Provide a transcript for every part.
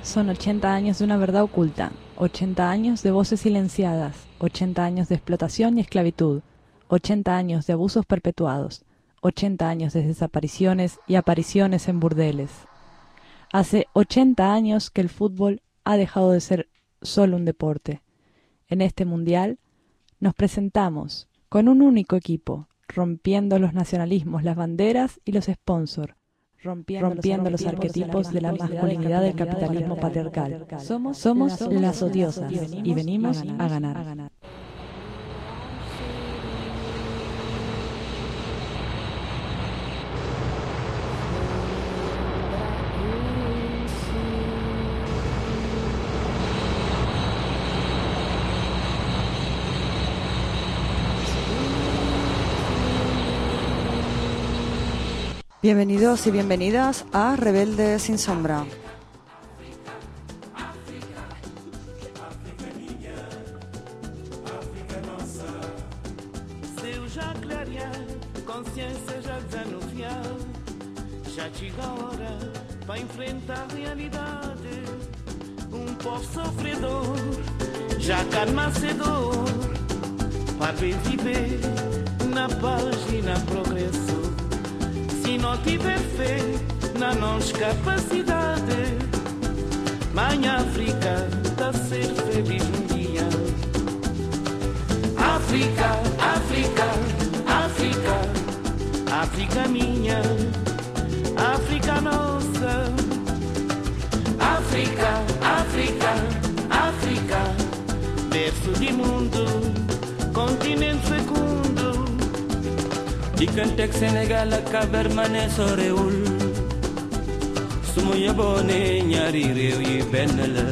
son 80 años de una verdad oculta, 80 años de voces silenciadas, 80 años de explotación y esclavitud, 80 años de abusos perpetuados, 80 años de desapariciones y apariciones en burdeles. Hace 80 años que el fútbol ha dejado de ser solo un deporte. En este mundial nos presentamos con un único equipo, rompiendo los nacionalismos, las banderas y los sponsors, rompiendo los arquetipos de la masculinidad del capitalismo patriarcal. Somos las odiosas y venimos a ganar. Bienvenidos y bienvenidas a Rebeldes sin Sombra. Seu já clarear, consciência já desanuviar. Já chega a hora para enfrentar a realidade. Povo sofredor, já calma cedor, para viver na paz e na progresso. Se não tiver fé na nossa capacidade, Mãe África está ser feliz um dia. África, África, África, África minha, África nossa. África, África, África, berço de mundo, continente fecundo. Dikantek Sénégal ak Cabermané sorewul suma yebone ñaari réew yi benn la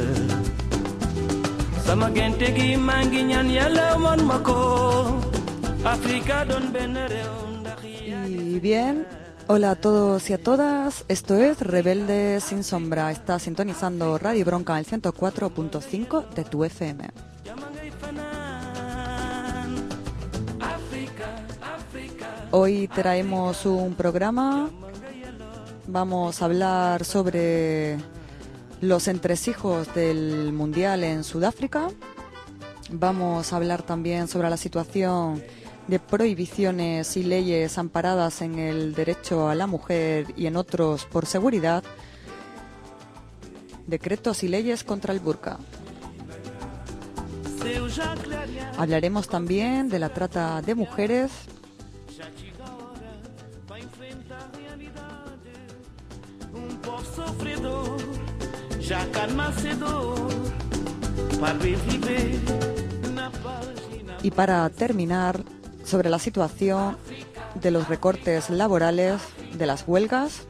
sama gente gi maa ngi ñaan Yàlla man ma ko África doon benn réew ndax Y bien, hola a todos y a todas, esto es Rebeldes sin Sombra. Está sintonizando Radio Bronca en el 104.5 de tu FM. Hoy traemos un programa, vamos a hablar sobre los entresijos del Mundial en Sudáfrica, vamos a hablar también sobre la situación de prohibiciones y leyes amparadas en el derecho a la mujer y en otros por seguridad, decretos y leyes contra el burka. Hablaremos también de la trata de mujeres. Y para terminar, sobre la situación de los recortes laborales, de las huelgas.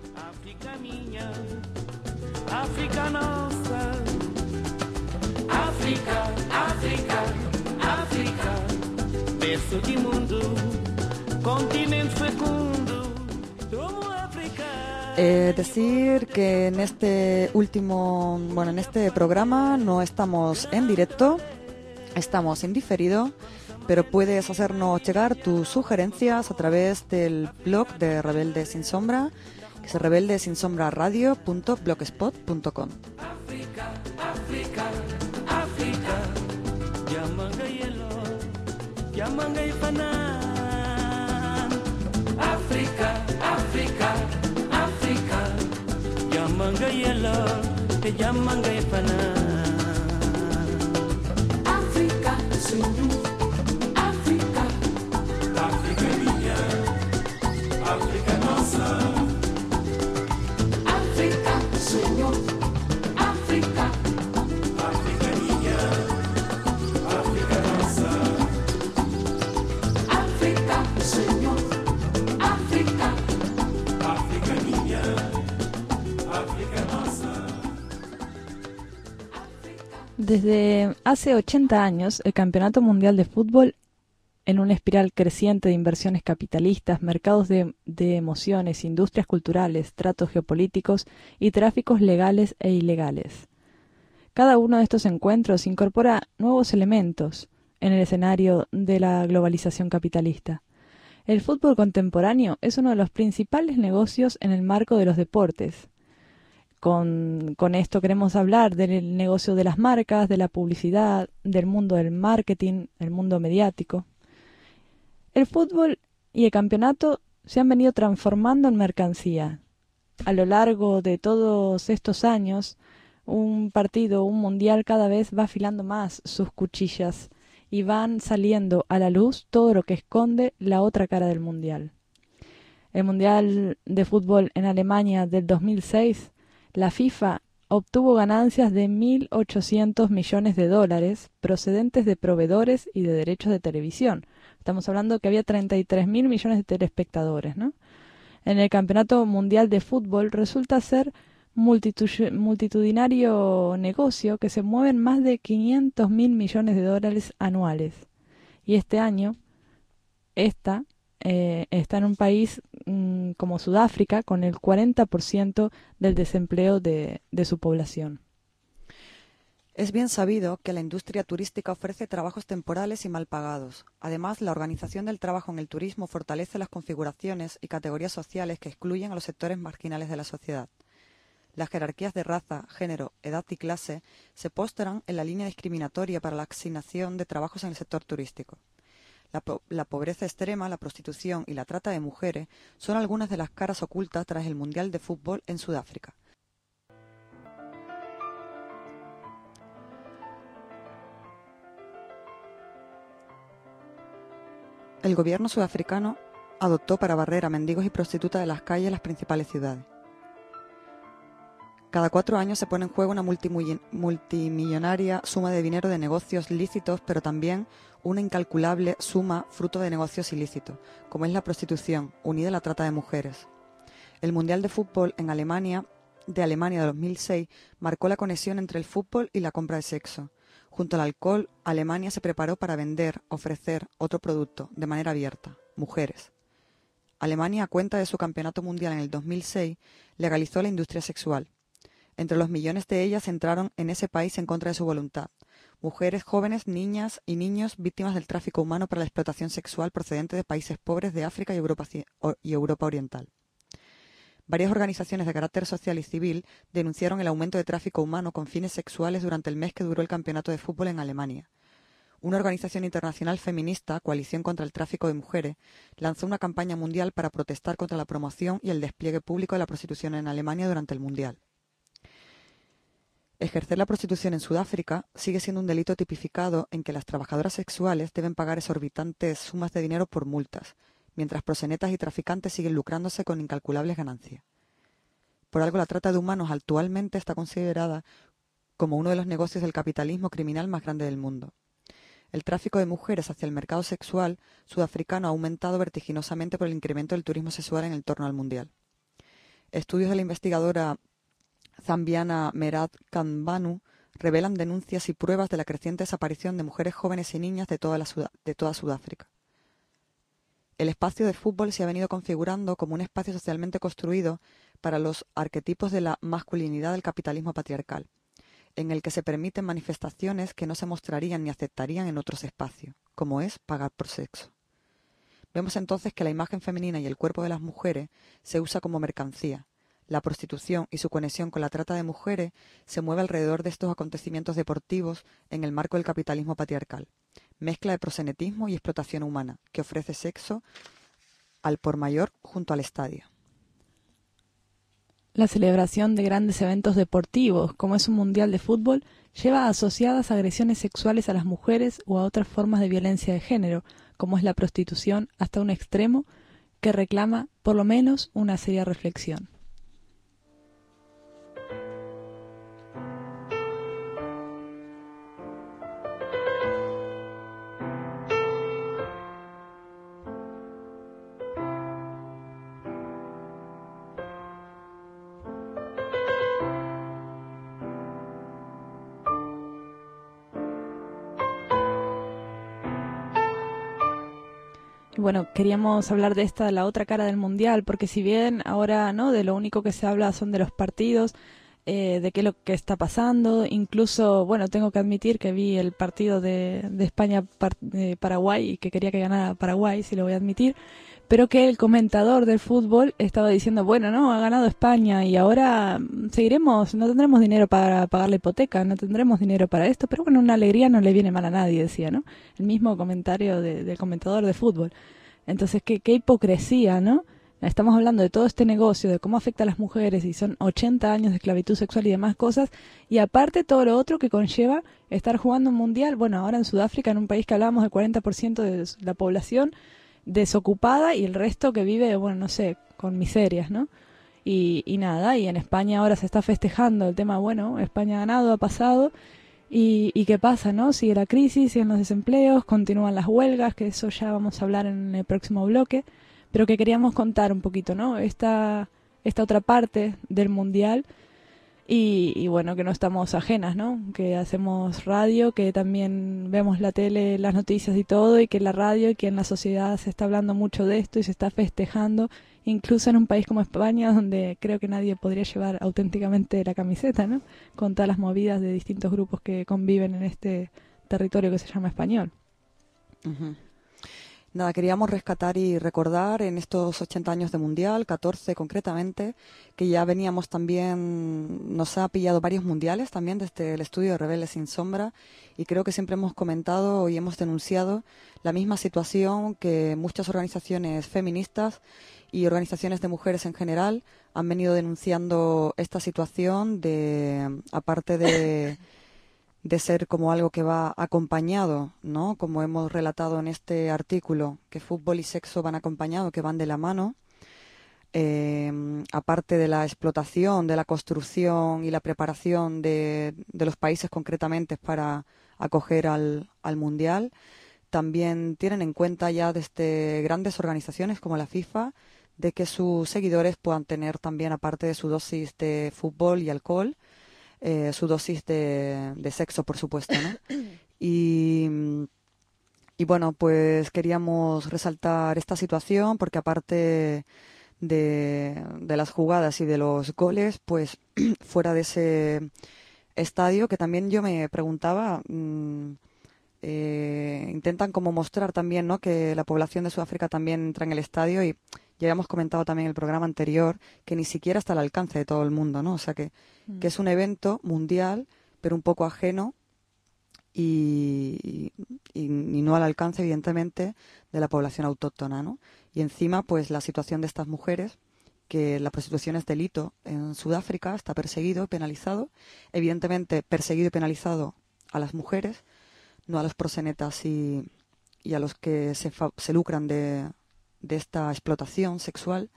África nossa, África, África, África, berço de mundo, continente fecundo, como África. Decir que en este en este programa no estamos en directo, estamos en diferido, pero puedes hacernos llegar tus sugerencias a través del blog de Rebeldes sin Sombra, que es rebeldesinsombra.radio.blogspot.com. África, África, África, Yamanga yelo, Yamanga ifanan. África, África, África, Yamanga yelo, Yamanga ifanan. África, Senhor, África, África minha, África nossa. África, Senhor, África, África minha, África nossa. África, Senhor, África, África minha, África nossa. Desde hace 80 años, el Campeonato Mundial de Fútbol, en una espiral creciente de inversiones capitalistas, mercados de emociones, industrias culturales, tratos geopolíticos y tráficos legales e ilegales. Cada uno de estos encuentros incorpora nuevos elementos en el escenario de la globalización capitalista. El fútbol contemporáneo es uno de los principales negocios en el marco de los deportes, Con esto queremos hablar del negocio de las marcas, de la publicidad, del mundo del marketing, el mundo mediático. El fútbol y el campeonato se han venido transformando en mercancía. A lo largo de todos estos años, un partido, un mundial cada vez va afilando más sus cuchillas y van saliendo a la luz todo lo que esconde la otra cara del mundial. El Mundial de Fútbol en Alemania del 2006, la FIFA obtuvo ganancias de 1.800 millones de dólares procedentes de proveedores y de derechos de televisión. Estamos hablando que había 33.000 millones de telespectadores, ¿no? En el Campeonato Mundial de Fútbol resulta ser multitudinario negocio que se mueven más de 500.000 millones de dólares anuales. Y este año, está en un país como Sudáfrica con el 40% del desempleo de su población. Es bien sabido que la industria turística ofrece trabajos temporales y mal pagados. Además, la organización del trabajo en el turismo fortalece las configuraciones y categorías sociales que excluyen a los sectores marginales de la sociedad. Las jerarquías de raza, género, edad y clase se postran en la línea discriminatoria para la asignación de trabajos en el sector turístico. La pobreza extrema, la prostitución y la trata de mujeres son algunas de las caras ocultas tras el Mundial de Fútbol en Sudáfrica. El gobierno sudafricano adoptó para barrer a mendigos y prostitutas de las calles de las principales ciudades. Cada 4 años se pone en juego una multimillonaria suma de dinero de negocios lícitos, pero también una incalculable suma fruto de negocios ilícitos, como es la prostitución, unida a la trata de mujeres. El Mundial de Fútbol en Alemania de 2006 marcó la conexión entre el fútbol y la compra de sexo. Junto al alcohol, Alemania se preparó para ofrecer otro producto, de manera abierta: mujeres. Alemania, a cuenta de su campeonato mundial en el 2006, legalizó la industria sexual. Entre los millones de ellas entraron en ese país en contra de su voluntad. Mujeres jóvenes, niñas y niños víctimas del tráfico humano para la explotación sexual procedente de países pobres de África y Europa Oriental. Varias organizaciones de carácter social y civil denunciaron el aumento de tráfico humano con fines sexuales durante el mes que duró el campeonato de fútbol en Alemania. Una organización internacional feminista, Coalición contra el Tráfico de Mujeres, lanzó una campaña mundial para protestar contra la promoción y el despliegue público de la prostitución en Alemania durante el Mundial. Ejercer la prostitución en Sudáfrica sigue siendo un delito tipificado en que las trabajadoras sexuales deben pagar exorbitantes sumas de dinero por multas, mientras proxenetas y traficantes siguen lucrándose con incalculables ganancias. Por algo, la trata de humanos actualmente está considerada como uno de los negocios del capitalismo criminal más grande del mundo. El tráfico de mujeres hacia el mercado sexual sudafricano ha aumentado vertiginosamente por el incremento del turismo sexual en el entorno al mundial. Estudios de la investigadora zambiana Merat Kanbanu revelan denuncias y pruebas de la creciente desaparición de mujeres jóvenes y niñas de toda Sudáfrica. El espacio de fútbol se ha venido configurando como un espacio socialmente construido para los arquetipos de la masculinidad del capitalismo patriarcal, en el que se permiten manifestaciones que no se mostrarían ni aceptarían en otros espacios, como es pagar por sexo. Vemos entonces que la imagen femenina y el cuerpo de las mujeres se usa como mercancía. La prostitución y su conexión con la trata de mujeres se mueve alrededor de estos acontecimientos deportivos en el marco del capitalismo patriarcal, mezcla de proxenetismo y explotación humana, que ofrece sexo al por mayor junto al estadio. La celebración de grandes eventos deportivos, como es un mundial de fútbol, lleva asociadas agresiones sexuales a las mujeres o a otras formas de violencia de género, como es la prostitución, hasta un extremo que reclama por lo menos una seria reflexión. Bueno, queríamos hablar de la otra cara del mundial, porque si bien ahora no de lo único que se habla son de los partidos, de qué es lo que está pasando, incluso, bueno, tengo que admitir que vi el partido de España-Paraguay y que quería que ganara Paraguay, si lo voy a admitir, pero que el comentador del fútbol estaba diciendo, bueno, no, ha ganado España y ahora seguiremos, no tendremos dinero para pagar la hipoteca, no tendremos dinero para esto, pero bueno, una alegría no le viene mal a nadie, decía, ¿no? El mismo comentario del comentador de fútbol. Entonces, qué hipocresía, ¿no? Estamos hablando de todo este negocio, de cómo afecta a las mujeres y son 80 años de esclavitud sexual y demás cosas, y aparte todo lo otro que conlleva estar jugando un mundial, bueno, ahora en Sudáfrica, en un país que hablábamos del 40% de la población desocupada y el resto que vive, bueno, no sé, con miserias, ¿no? Y nada, y en España ahora se está festejando el tema, bueno, España ha ganado, ha pasado, y qué pasa, ¿no? Sigue la crisis, siguen los desempleos, continúan las huelgas, que eso ya vamos a hablar en el próximo bloque, pero que queríamos contar un poquito, ¿no? Esta otra parte del mundial y bueno, que no estamos ajenas, ¿no? Que hacemos radio, que también vemos la tele, las noticias y todo, y que en la radio y que en la sociedad se está hablando mucho de esto y se está festejando, incluso en un país como España, donde creo que nadie podría llevar auténticamente la camiseta, ¿no? Con todas las movidas de distintos grupos que conviven en este territorio que se llama español. Uh-huh. Nada, queríamos rescatar y recordar en estos 80 años de Mundial, 14 concretamente, que ya veníamos también, nos ha pillado varios mundiales también desde el estudio de Rebeldes Sin Sombra, y creo que siempre hemos comentado y hemos denunciado la misma situación que muchas organizaciones feministas y organizaciones de mujeres en general han venido denunciando esta situación de, aparte de ser como algo que va acompañado, ¿no? Como hemos relatado en este artículo, que fútbol y sexo van acompañados, que van de la mano, aparte de la explotación, de la construcción y la preparación de los países concretamente para acoger al Mundial, también tienen en cuenta ya desde grandes organizaciones como la FIFA, de que sus seguidores puedan tener también, aparte de su dosis de fútbol y alcohol, su dosis de sexo, por supuesto, ¿no? Y bueno, pues queríamos resaltar esta situación porque aparte de las jugadas y de los goles, pues fuera de ese estadio, que también yo me preguntaba, intentan como mostrar también, ¿no?, que la población de Sudáfrica también entra en el estadio, y ya habíamos comentado también en el programa anterior que ni siquiera está al alcance de todo el mundo, ¿no? O sea que es un evento mundial, pero un poco ajeno y no al alcance, evidentemente, de la población autóctona, ¿no? Y encima, pues la situación de estas mujeres, que la prostitución es delito en Sudáfrica, está perseguido y penalizado. Evidentemente, perseguido y penalizado a las mujeres, no a los proxenetas y a los que se lucran de esta explotación sexual,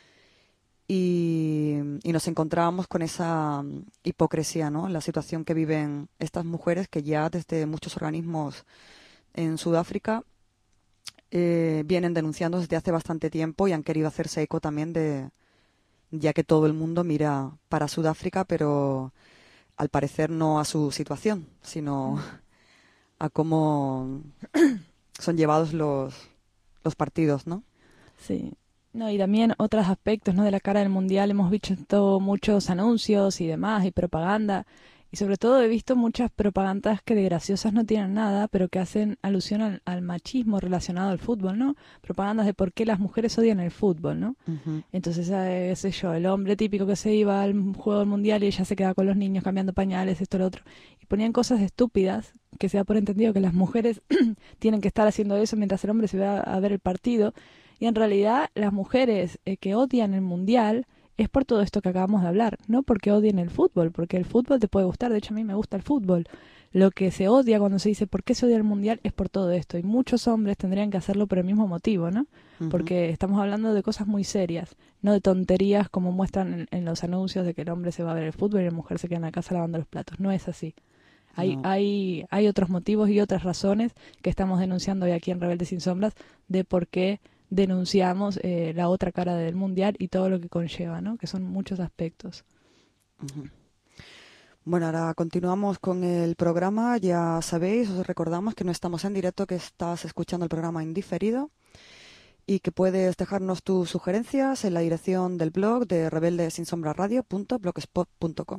y nos encontrábamos con esa hipocresía, ¿no?, en la situación que viven estas mujeres, que ya desde muchos organismos en Sudáfrica vienen denunciando desde hace bastante tiempo y han querido hacerse eco también ya que todo el mundo mira para Sudáfrica, pero al parecer no a su situación, sino a cómo son llevados los partidos, ¿no? Sí, no, y también otros aspectos, ¿no?, de la cara del mundial. Hemos visto muchos anuncios y demás, y propaganda, y sobre todo he visto muchas propagandas que de graciosas no tienen nada, pero que hacen alusión al machismo relacionado al fútbol, ¿no? Propagandas de por qué las mujeres odian el fútbol, ¿no? Uh-huh. Entonces, qué sé yo, el hombre típico que se iba al juego del mundial y ella se quedaba con los niños cambiando pañales, esto, lo otro, y ponían cosas estúpidas, que se da por entendido que las mujeres tienen que estar haciendo eso mientras el hombre se va a ver el partido. Y en realidad las mujeres que odian el mundial es por todo esto que acabamos de hablar, no porque odien el fútbol, porque el fútbol te puede gustar, de hecho a mí me gusta el fútbol. Lo que se odia cuando se dice por qué se odia el mundial es por todo esto, y muchos hombres tendrían que hacerlo por el mismo motivo, ¿no? Uh-huh. Porque estamos hablando de cosas muy serias, no de tonterías como muestran en los anuncios de que el hombre se va a ver el fútbol y la mujer se queda en la casa lavando los platos. No es así. Hay otros motivos y otras razones que estamos denunciando hoy aquí en Rebeldes Sin Sombras de por qué denunciamos la otra cara del mundial y todo lo que conlleva, ¿no? Que son muchos aspectos. Uh-huh. Bueno, ahora continuamos con el programa. Ya sabéis, os recordamos que no estamos en directo, que estás escuchando el programa en diferido y que puedes dejarnos tus sugerencias en la dirección del blog de rebeldesinSombraradio.blogspot.com.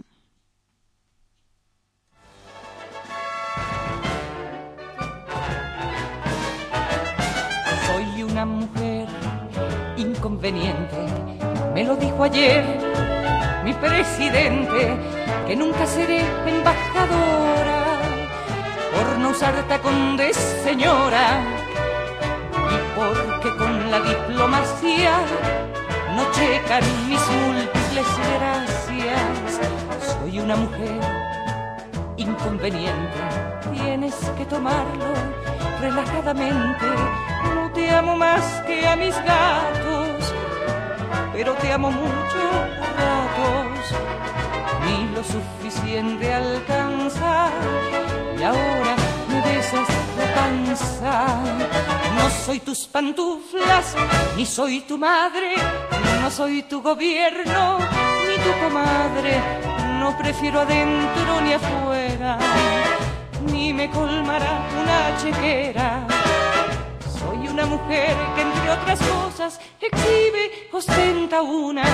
Soy una mujer inconveniente. Me lo dijo ayer mi presidente, que nunca seré embajadora por no usar tacón de señora y porque con la diplomacia no checan mis múltiples gracias. Soy una mujer inconveniente, tienes que tomarlo relajadamente. No te amo más que a mis gatos, pero te amo mucho a ratos. Ni lo suficiente alcanza y ahora me besas la panza. No soy tus pantuflas, ni soy tu madre, no soy tu gobierno, ni tu comadre. No prefiero adentro ni afuera, ni me colmará una chequera. Soy una mujer que entre otras cosas exhibe, ostenta una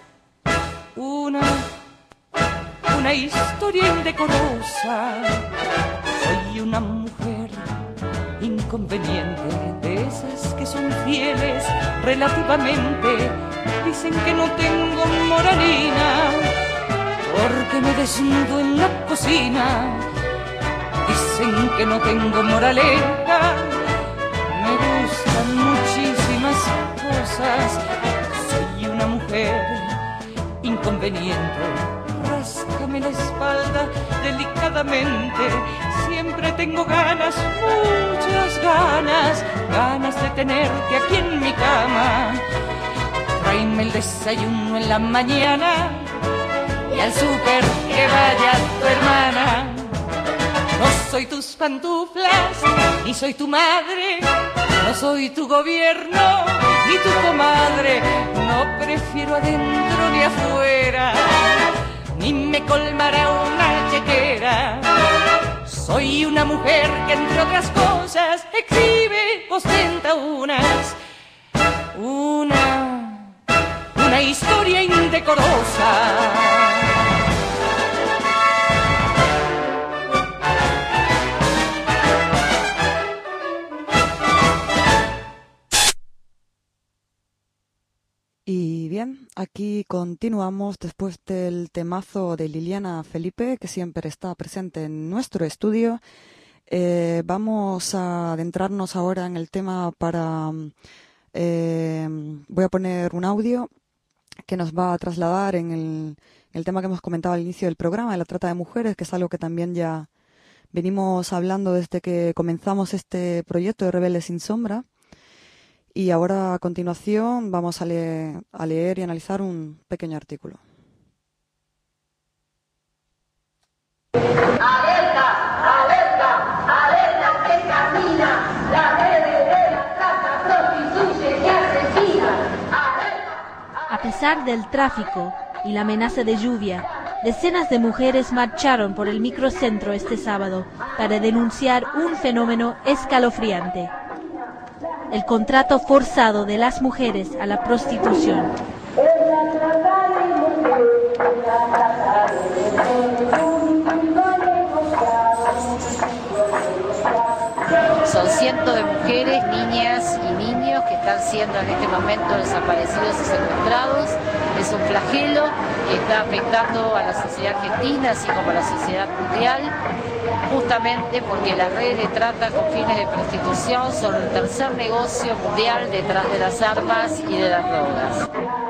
historia indecorosa. Soy una mujer inconveniente, de esas que son fieles relativamente. Dicen que no tengo moralina porque me desnudo en la cocina. Dicen que no tengo moraleja, me gustan muchísimas cosas. Soy una mujer inconveniente, ráscame la espalda delicadamente. Siempre tengo ganas, muchas ganas de tenerte aquí en mi cama. Tráeme el desayuno en la mañana y al súper que vaya tu hermana. No soy tus pantuflas, ni soy tu madre, no soy tu gobierno, ni tu comadre. No prefiero adentro ni afuera, ni me colmará una chequera. Soy una mujer que entre otras cosas exhibe, ostenta una historia indecorosa. Y bien, aquí continuamos después del temazo de Liliana Felipe, que siempre está presente en nuestro estudio. Vamos a adentrarnos ahora en el tema voy a poner un audio que nos va a trasladar en el tema que hemos comentado al inicio del programa, de la trata de mujeres, que es algo que también ya venimos hablando desde que comenzamos este proyecto de Rebeldes sin Sombra. Y ahora, a continuación, vamos a leer y analizar un pequeño artículo. ¡Alerta! ¡Alerta! ¡Alerta que camina! La heredera trata, prostituye y asesina. ¡Alerta! A pesar del tráfico y la amenaza de lluvia, decenas de mujeres marcharon por el microcentro este sábado para denunciar un fenómeno escalofriante: el contrato forzado de las mujeres a la prostitución. Son cientos de mujeres, niñas y niños que están siendo en este momento desaparecidos y secuestrados. Es un flagelo que está afectando a la sociedad argentina, así como a la sociedad mundial, justamente porque las redes de trata con fines de prostitución son el tercer negocio mundial detrás de las armas y de las drogas.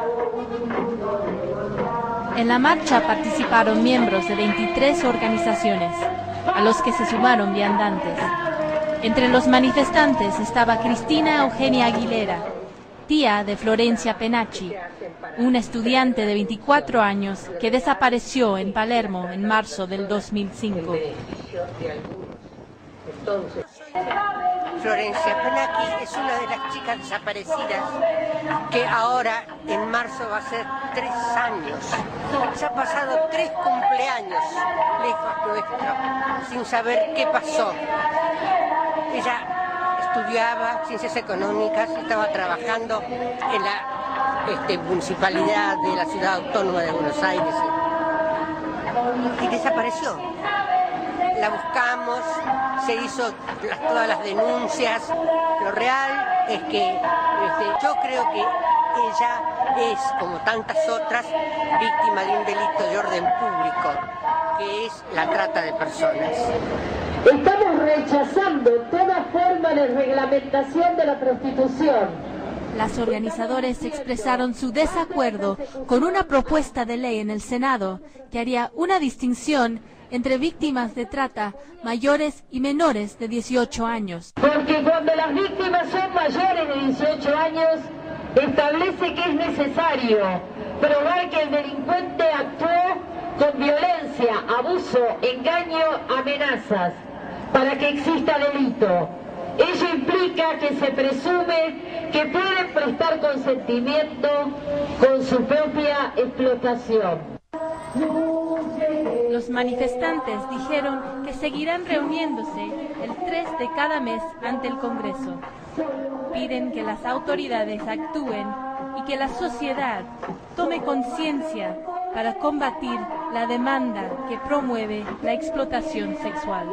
En la marcha participaron miembros de 23 organizaciones, a los que se sumaron viandantes. Entre los manifestantes estaba Cristina Eugenia Aguilera, tía de Florencia Penacci, una estudiante de 24 años que desapareció en Palermo en marzo del 2005. Florencia Penacci es una de las chicas desaparecidas que ahora en marzo va a ser 3 años. Se ha pasado 3 cumpleaños lejos nuestro sin saber qué pasó. Ella estudiaba ciencias económicas, estaba trabajando en la municipalidad de la ciudad autónoma de Buenos Aires y desapareció. La buscamos, se hizo todas las denuncias. Lo real es que yo creo que ella es, como tantas otras, víctima de un delito de orden público, que es la trata de personas. Estamos rechazando toda forma de reglamentación de la prostitución. Los organizadores expresaron su desacuerdo con una propuesta de ley en el Senado que haría una distinción entre víctimas de trata mayores y menores de 18 años. Porque cuando las víctimas son mayores de 18 años, establece que es necesario probar que el delincuente actuó con violencia, abuso, engaño, amenazas, para que exista delito. Ello implica que se presume que pueden prestar consentimiento con su propia explotación. Los manifestantes dijeron que seguirán reuniéndose el 3 de cada mes ante el Congreso. Piden que las autoridades actúen y que la sociedad tome conciencia para combatir la demanda que promueve la explotación sexual.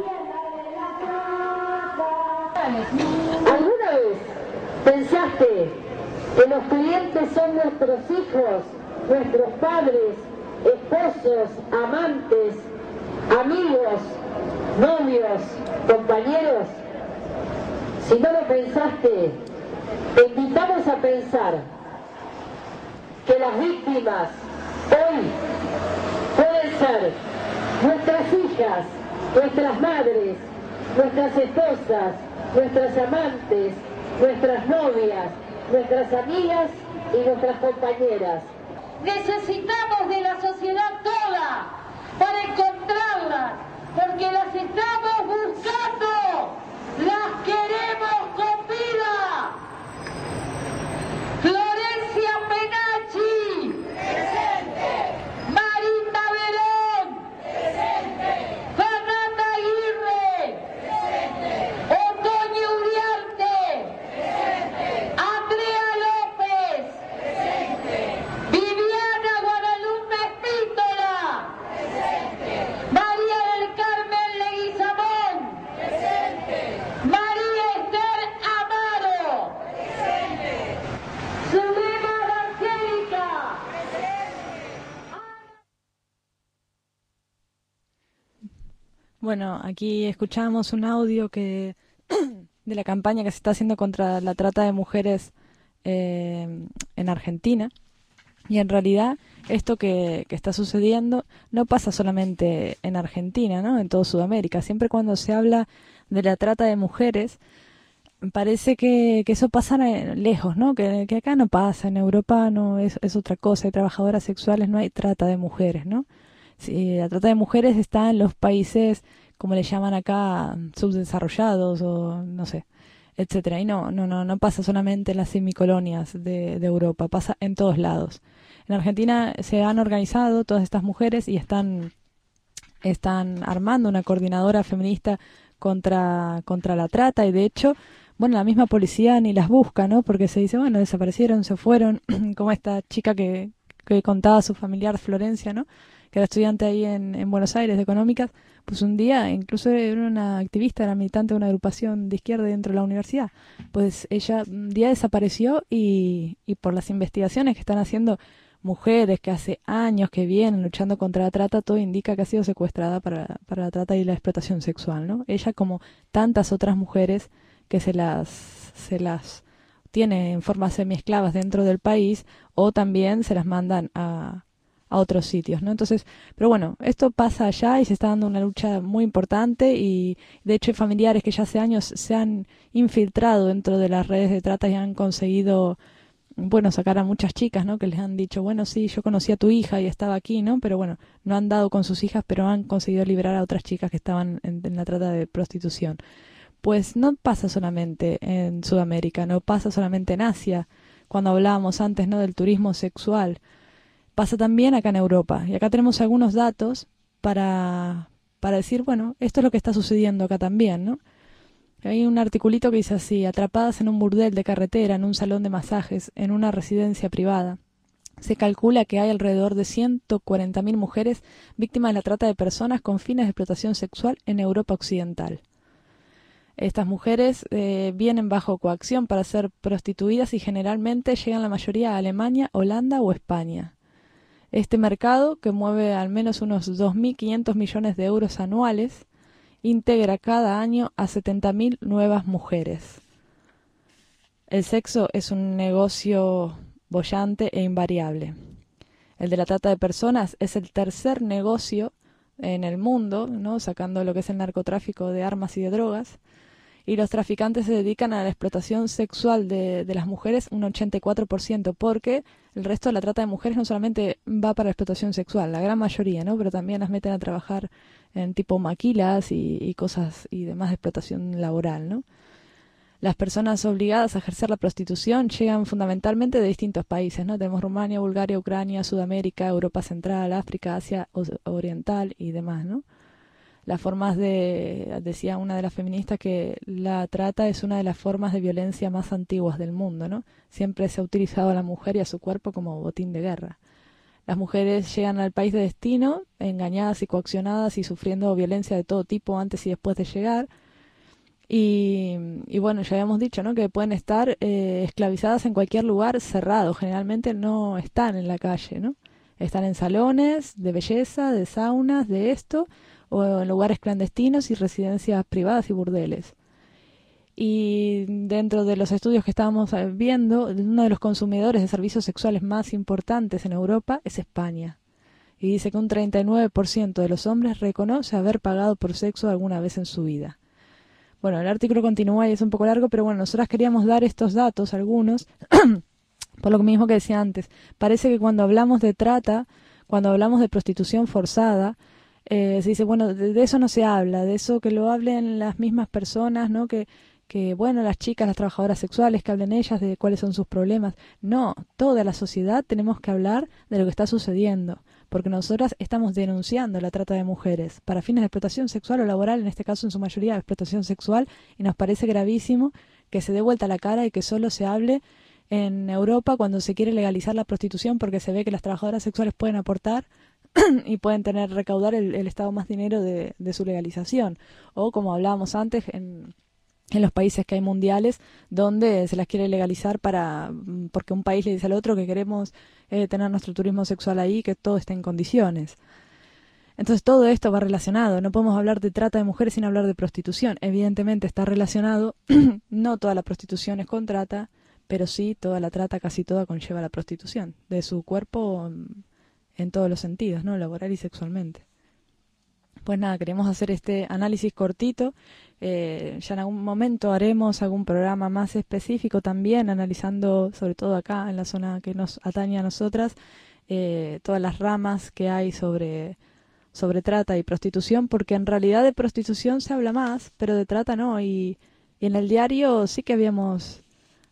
¿Alguna vez pensaste que los clientes son nuestros hijos, nuestros padres, esposos, amantes, amigos, novios, compañeros? Si no lo pensaste, te invitamos a pensar que las víctimas hoy pueden ser nuestras hijas, nuestras madres, nuestras esposas, nuestras amantes, nuestras novias, nuestras amigas y nuestras compañeras. Necesitamos de la sociedad toda para encontrarlas, porque las estamos buscando, las queremos con vida. Florencia Penachi, presente. Marita Belón, presente. Fernanda Aguirre, presente. Otoño Uriarte, presente. Andrea López, presente. Viviana Guadalupe Espítola, presente. María del Carmen Leguizamón, presente. María Esther Amaro, presente. Zulema Angélica, Bueno, aquí escuchamos un audio de la campaña que se está haciendo contra la trata de mujeres en Argentina. Y en realidad esto que está sucediendo no pasa solamente en Argentina, ¿no? En toda Sudamérica. Siempre cuando se habla de la trata de mujeres, parece que eso pasa lejos, ¿no? Que acá no pasa, en Europa no es otra cosa. Hay trabajadoras sexuales, no hay trata de mujeres, ¿no? Sí, la trata de mujeres está en los países, como le llaman acá, subdesarrollados o no sé, etcétera. Y no pasa solamente en las semicolonias de Europa, pasa en todos lados. En Argentina se han organizado todas estas mujeres y están armando una coordinadora feminista contra la trata, y de hecho, bueno, la misma policía ni las busca, ¿no? Porque se dice, bueno, desaparecieron, se fueron, como esta chica que contaba su familiar Florencia, ¿no? Que era estudiante ahí en Buenos Aires de económicas, pues un día, incluso era una activista, era militante de una agrupación de izquierda dentro de la universidad, pues ella un día desapareció y por las investigaciones que están haciendo mujeres que hace años que vienen luchando contra la trata, todo indica que ha sido secuestrada para la trata y la explotación sexual, ¿no? Ella, como tantas otras mujeres que se las tiene en forma semiesclavas dentro del país, o también se las mandan a otros sitios, ¿no? Entonces, pero bueno, esto pasa allá y se está dando una lucha muy importante, y de hecho hay familiares que ya hace años se han infiltrado dentro de las redes de trata y han conseguido, bueno, sacar a muchas chicas, ¿no? Que les han dicho, bueno, sí, yo conocí a tu hija y estaba aquí, ¿no? Pero bueno, no han dado con sus hijas, pero han conseguido liberar a otras chicas que estaban en la trata de prostitución. Pues no pasa solamente en Sudamérica, no pasa solamente en Asia, cuando hablábamos antes, ¿no? Del turismo sexual. Pasa también acá en Europa, y acá tenemos algunos datos para decir, bueno, esto es lo que está sucediendo acá también, ¿no? Hay un articulito que dice así: atrapadas en un burdel de carretera, en un salón de masajes, en una residencia privada. Se calcula que hay alrededor de 140.000 mujeres víctimas de la trata de personas con fines de explotación sexual en Europa occidental. Estas mujeres vienen bajo coacción para ser prostituidas y generalmente llegan la mayoría a Alemania, Holanda o España. Este mercado, que mueve al menos unos 2.500 millones de euros anuales, integra cada año a 70.000 nuevas mujeres. El sexo es un negocio boyante e invariable. El de la trata de personas es el tercer negocio en el mundo, ¿no? Sacando lo que es el narcotráfico de armas y de drogas. Y los traficantes se dedican a la explotación sexual de las mujeres un 84%, porque el resto de la trata de mujeres no solamente va para la explotación sexual, la gran mayoría, ¿no? Pero también las meten a trabajar en tipo maquilas y cosas y demás de explotación laboral, ¿no? Las personas obligadas a ejercer la prostitución llegan fundamentalmente de distintos países, ¿no? Tenemos Rumania, Bulgaria, Ucrania, Sudamérica, Europa Central, África, Asia Oriental y demás, ¿no? Las formas decía una de las feministas que la trata es una de las formas de violencia más antiguas del mundo, ¿no? Siempre se ha utilizado a la mujer y a su cuerpo como botín de guerra. Las mujeres llegan al país de destino, engañadas y coaccionadas y sufriendo violencia de todo tipo antes y después de llegar. Y bueno, ya habíamos dicho, ¿no? Que pueden estar esclavizadas en cualquier lugar cerrado. Generalmente no están en la calle, ¿no? Están en salones de belleza, de saunas, de esto, o en lugares clandestinos y residencias privadas y burdeles. Y dentro de los estudios que estábamos viendo, uno de los consumidores de servicios sexuales más importantes en Europa es España. Y dice que un 39% de los hombres reconoce haber pagado por sexo alguna vez en su vida. Bueno, el artículo continúa y es un poco largo, pero bueno, nosotras queríamos dar estos datos, algunos, por lo mismo que decía antes. Parece que cuando hablamos de trata, cuando hablamos de prostitución forzada, se dice, bueno, de eso no se habla, de eso que lo hablen las mismas personas, ¿no? Que bueno, las chicas, las trabajadoras sexuales, que hablen ellas de cuáles son sus problemas. No, toda la sociedad tenemos que hablar de lo que está sucediendo, porque nosotras estamos denunciando la trata de mujeres para fines de explotación sexual o laboral, en este caso en su mayoría de explotación sexual, y nos parece gravísimo que se dé vuelta la cara y que solo se hable en Europa cuando se quiere legalizar la prostitución, porque se ve que las trabajadoras sexuales pueden aportar y pueden recaudar el Estado más dinero de su legalización. O como hablábamos antes, en los países que hay mundiales, donde se las quiere legalizar porque un país le dice al otro que queremos tener nuestro turismo sexual ahí, que todo esté en condiciones. Entonces todo esto va relacionado. No podemos hablar de trata de mujeres sin hablar de prostitución. Evidentemente está relacionado. No toda la prostitución es con trata, pero sí toda la trata, casi toda, conlleva la prostitución de su cuerpo en todos los sentidos, ¿no? Laboral y sexualmente. Pues nada, queremos hacer este análisis cortito. Ya en algún momento haremos algún programa más específico también, analizando, sobre todo acá en la zona que nos atañe a nosotras, todas las ramas que hay sobre trata y prostitución, porque en realidad de prostitución se habla más, pero de trata no. Y en el diario sí que habíamos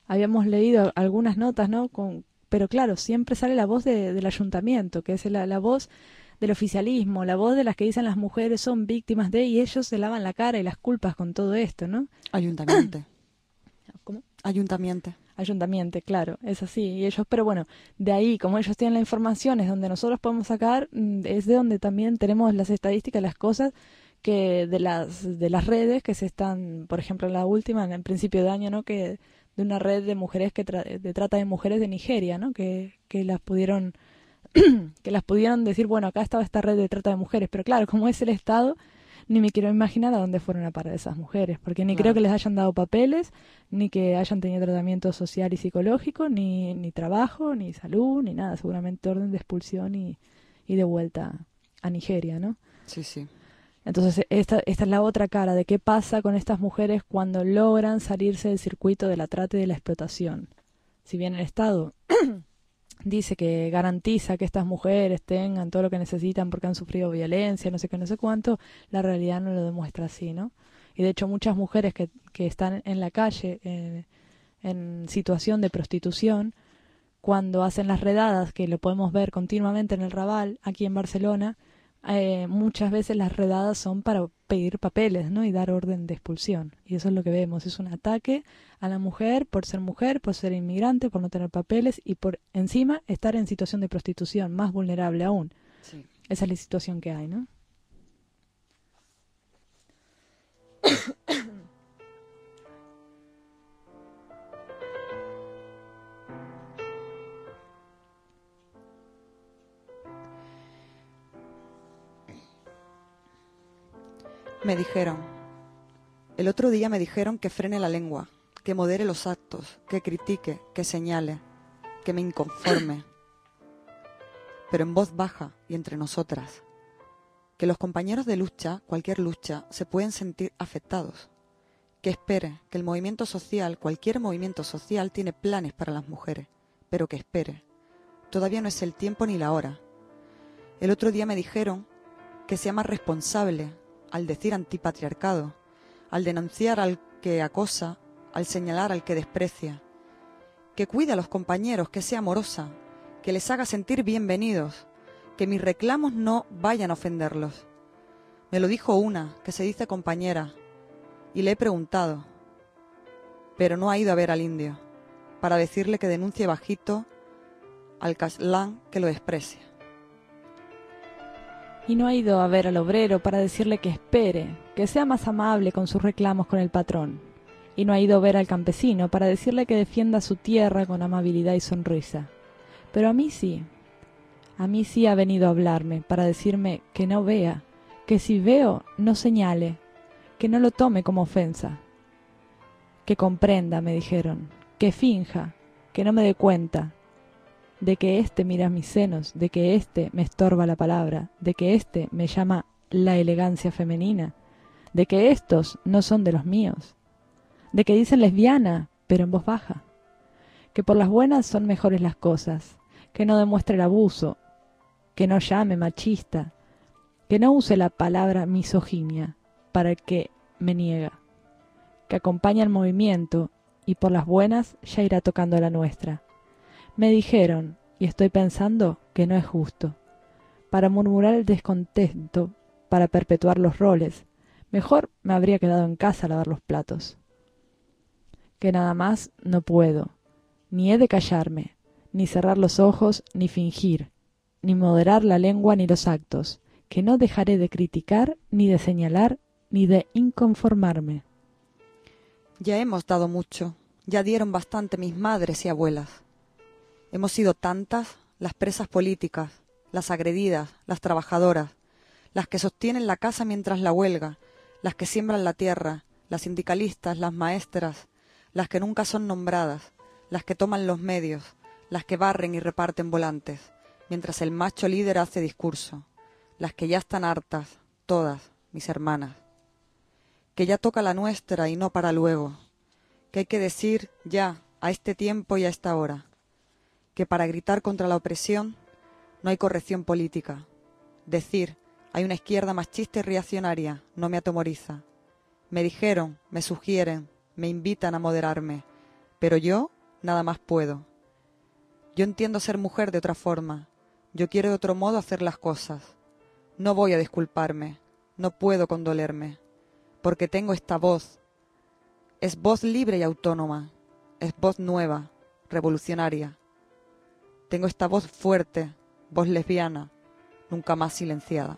leído algunas notas, ¿no? Pero claro, siempre sale la voz del ayuntamiento, que es la voz del oficialismo, la voz de las que dicen las mujeres son víctimas de, y ellos se lavan la cara y las culpas con todo esto, ¿no? Ayuntamiento. ¿Cómo? Ayuntamiento, claro, es así. Y ellos, pero bueno, de ahí, como ellos tienen la información, es donde nosotros podemos sacar, es de donde también tenemos las estadísticas, las cosas que de las redes que se están, por ejemplo, la última, en el principio de año, ¿no? Que de una red de mujeres de trata de mujeres de Nigeria, ¿no? Que las pudieron decir, bueno, acá estaba esta red de trata de mujeres, pero claro, como es el Estado, ni me quiero imaginar a dónde fueron a parar esas mujeres, porque ni creo que les hayan dado papeles, ni que hayan tenido tratamiento social y psicológico, ni trabajo, ni salud, ni nada, seguramente orden de expulsión y de vuelta a Nigeria, ¿no? Sí, sí. Entonces esta es la otra cara de qué pasa con estas mujeres cuando logran salirse del circuito de la trata y de la explotación. Si bien el Estado dice que garantiza que estas mujeres tengan todo lo que necesitan porque han sufrido violencia, no sé qué, no sé cuánto, la realidad no lo demuestra así, ¿no? Y de hecho muchas mujeres que están en la calle en situación de prostitución, cuando hacen las redadas, que lo podemos ver continuamente en el Raval, aquí en Barcelona, muchas veces las redadas son para pedir papeles, ¿no? Y dar orden de expulsión. Y eso es lo que vemos, es un ataque a la mujer, por ser inmigrante, por no tener papeles y por encima estar en situación de prostitución, más vulnerable aún. Sí. Esa es la situación que hay, ¿no? me dijeron, que frene la lengua, que modere los actos, que critique, que señale, que me inconforme, pero en voz baja y entre nosotras, que los compañeros de lucha, cualquier lucha, se pueden sentir afectados, que espere, que el movimiento social, cualquier movimiento social, tiene planes para las mujeres, pero que espere, todavía no es el tiempo ni la hora. El otro día me dijeron que sea más responsable al decir antipatriarcado, al denunciar al que acosa, al señalar al que desprecia, que cuide a los compañeros, que sea amorosa, que les haga sentir bienvenidos, que mis reclamos no vayan a ofenderlos. Me lo dijo una, que se dice compañera, y le he preguntado, pero no ha ido a ver al indio, para decirle que denuncie bajito al catalán que lo desprecia. Y no ha ido a ver al obrero para decirle que espere, que sea más amable con sus reclamos con el patrón. Y no ha ido a ver al campesino para decirle que defienda su tierra con amabilidad y sonrisa. Pero a mí sí ha venido a hablarme para decirme que no vea, que si veo no señale, que no lo tome como ofensa. Que comprenda, me dijeron, que finja, que no me dé cuenta, de que éste mira mis senos, de que éste me estorba la palabra, de que éste me llama la elegancia femenina, de que estos no son de los míos, de que dicen lesbiana, pero en voz baja, que por las buenas son mejores las cosas, que no demuestre el abuso, que no llame machista, que no use la palabra misoginia para el que me niega, que acompañe el movimiento y por las buenas ya irá tocando la nuestra. Me dijeron, y estoy pensando que no es justo, para murmurar el descontento, para perpetuar los roles, mejor me habría quedado en casa a lavar los platos. Que nada más no puedo, ni he de callarme, ni cerrar los ojos, ni fingir, ni moderar la lengua ni los actos, que no dejaré de criticar, ni de señalar, ni de inconformarme. Ya hemos dado mucho, ya dieron bastante mis madres y abuelas. Hemos sido tantas las presas políticas, las agredidas, las trabajadoras, las que sostienen la casa mientras la huelga, las que siembran la tierra, las sindicalistas, las maestras, las que nunca son nombradas, las que toman los medios, las que barren y reparten volantes, mientras el macho líder hace discurso, las que ya están hartas, todas, mis hermanas, que ya toca la nuestra y no para luego, que hay que decir ya, a este tiempo y a esta hora, que para gritar contra la opresión no hay corrección política. Decir, hay una izquierda machista y reaccionaria, no me atemoriza. Me dijeron, me sugieren, me invitan a moderarme, pero yo nada más puedo. Yo entiendo ser mujer de otra forma, yo quiero de otro modo hacer las cosas. No voy a disculparme, no puedo condolerme, porque tengo esta voz. Es voz libre y autónoma, es voz nueva, revolucionaria. Tengo esta voz fuerte, voz lesbiana, nunca más silenciada.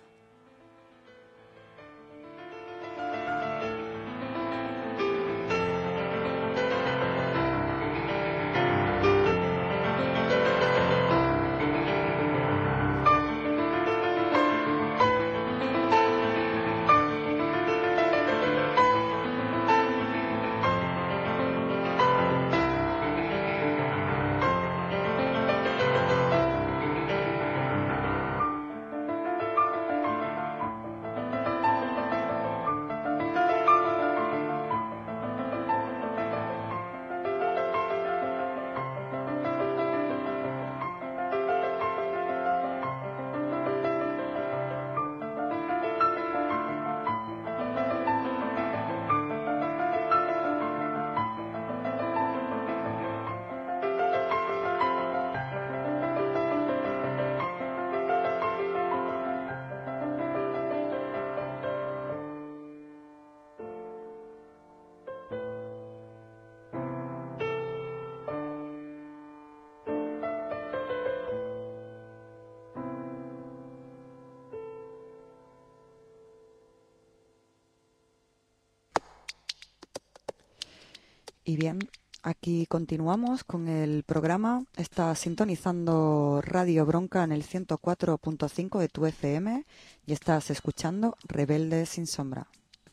Y bien, aquí continuamos con el programa. Estás sintonizando Radio Bronca en el 104.5 de tu FM y estás escuchando Rebelde sin Sombra.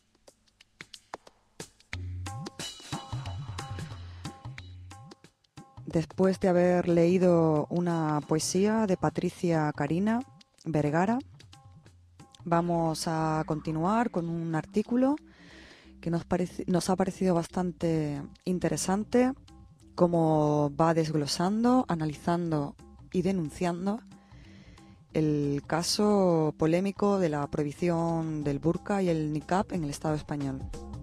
después de haber leído una poesía de Patricia Carina Vergara, vamos a continuar con un artículo que nos ha parecido bastante interesante, cómo va desglosando, analizando y denunciando el caso polémico de la prohibición del burka y el niqab en el Estado español.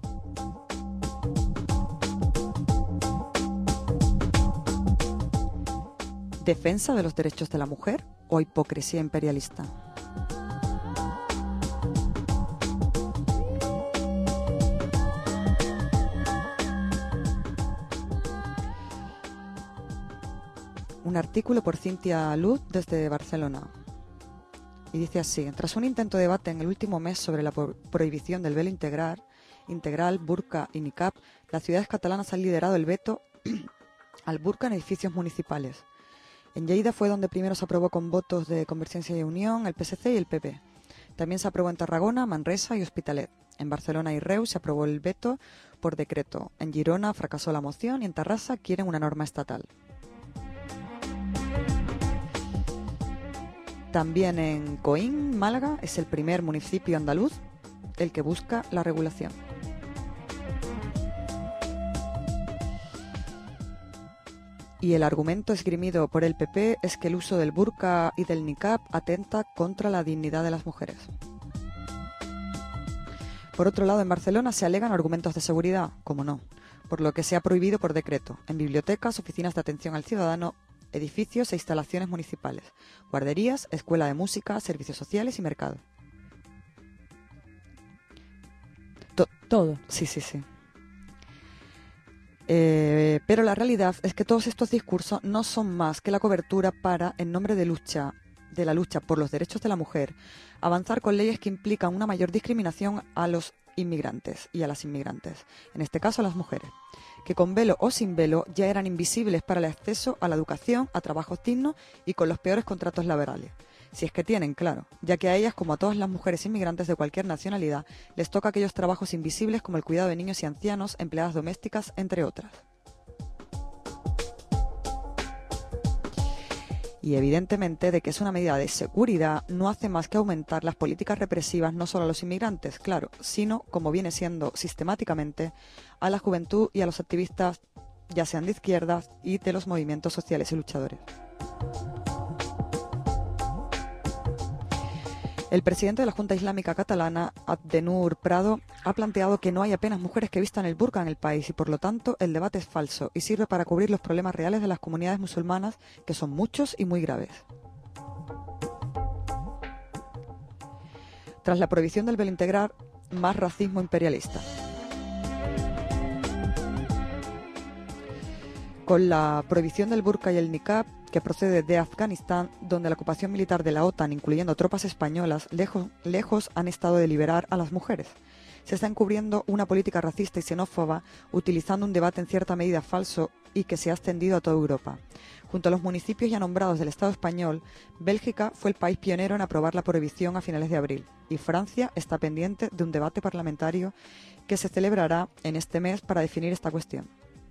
¿Defensa de los derechos de la mujer o hipocresía imperialista? Un artículo por Cintia Luz desde Barcelona. Y dice así: tras un intento de debate en el último mes sobre la prohibición del velo integral, burka y niqab, las ciudades catalanas han liderado el veto al burka en edificios municipales. En Lleida fue donde primero se aprobó con votos de Convergencia y Unión, el PSC y el PP. También se aprobó en Tarragona, Manresa y Hospitalet. En Barcelona y Reus se aprobó el veto por decreto. En Girona fracasó la moción y en Tarrasa quieren una norma estatal. También en Coín, Málaga, es el primer municipio andaluz el que busca la regulación. Y el argumento esgrimido por el PP es que el uso del burka y del niqab atenta contra la dignidad de las mujeres. Por otro lado, en Barcelona se alegan argumentos de seguridad, como no, por lo que se ha prohibido por decreto en bibliotecas, oficinas de atención al ciudadano, edificios e instalaciones municipales, guarderías, escuela de música, servicios sociales y mercado. Todo. Sí. Pero la realidad es que todos estos discursos no son más que la cobertura para, en nombre de la lucha por los derechos de la mujer, avanzar con leyes que implican una mayor discriminación a los inmigrantes y a las inmigrantes, en este caso a las mujeres, que con velo o sin velo ya eran invisibles para el acceso a la educación, a trabajos dignos y con los peores contratos laborales. Si es que tienen, claro, ya que a ellas, como a todas las mujeres inmigrantes de cualquier nacionalidad, les toca aquellos trabajos invisibles como el cuidado de niños y ancianos, empleadas domésticas, entre otras. Y evidentemente de que es una medida de seguridad no hace más que aumentar las políticas represivas no solo a los inmigrantes, claro, sino, como viene siendo sistemáticamente, a la juventud y a los activistas, ya sean de izquierdas y de los movimientos sociales y luchadores. El presidente de la Junta Islámica Catalana, Abdenur Prado, ha planteado que no hay apenas mujeres que vistan el burka en el país y, por lo tanto, el debate es falso y sirve para cubrir los problemas reales de las comunidades musulmanas, que son muchos y muy graves. Tras la prohibición del velo integral, más racismo imperialista. Con la prohibición del burka y el niqab, que procede de Afganistán, donde la ocupación militar de la OTAN, incluyendo tropas españolas, lejos han estado de liberar a las mujeres. Se está encubriendo una política racista y xenófoba, utilizando un debate en cierta medida falso y que se ha extendido a toda Europa. Junto a los municipios ya nombrados del Estado español, Bélgica fue el país pionero en aprobar la prohibición a finales de abril, y Francia está pendiente de un debate parlamentario que se celebrará en este mes para definir esta cuestión.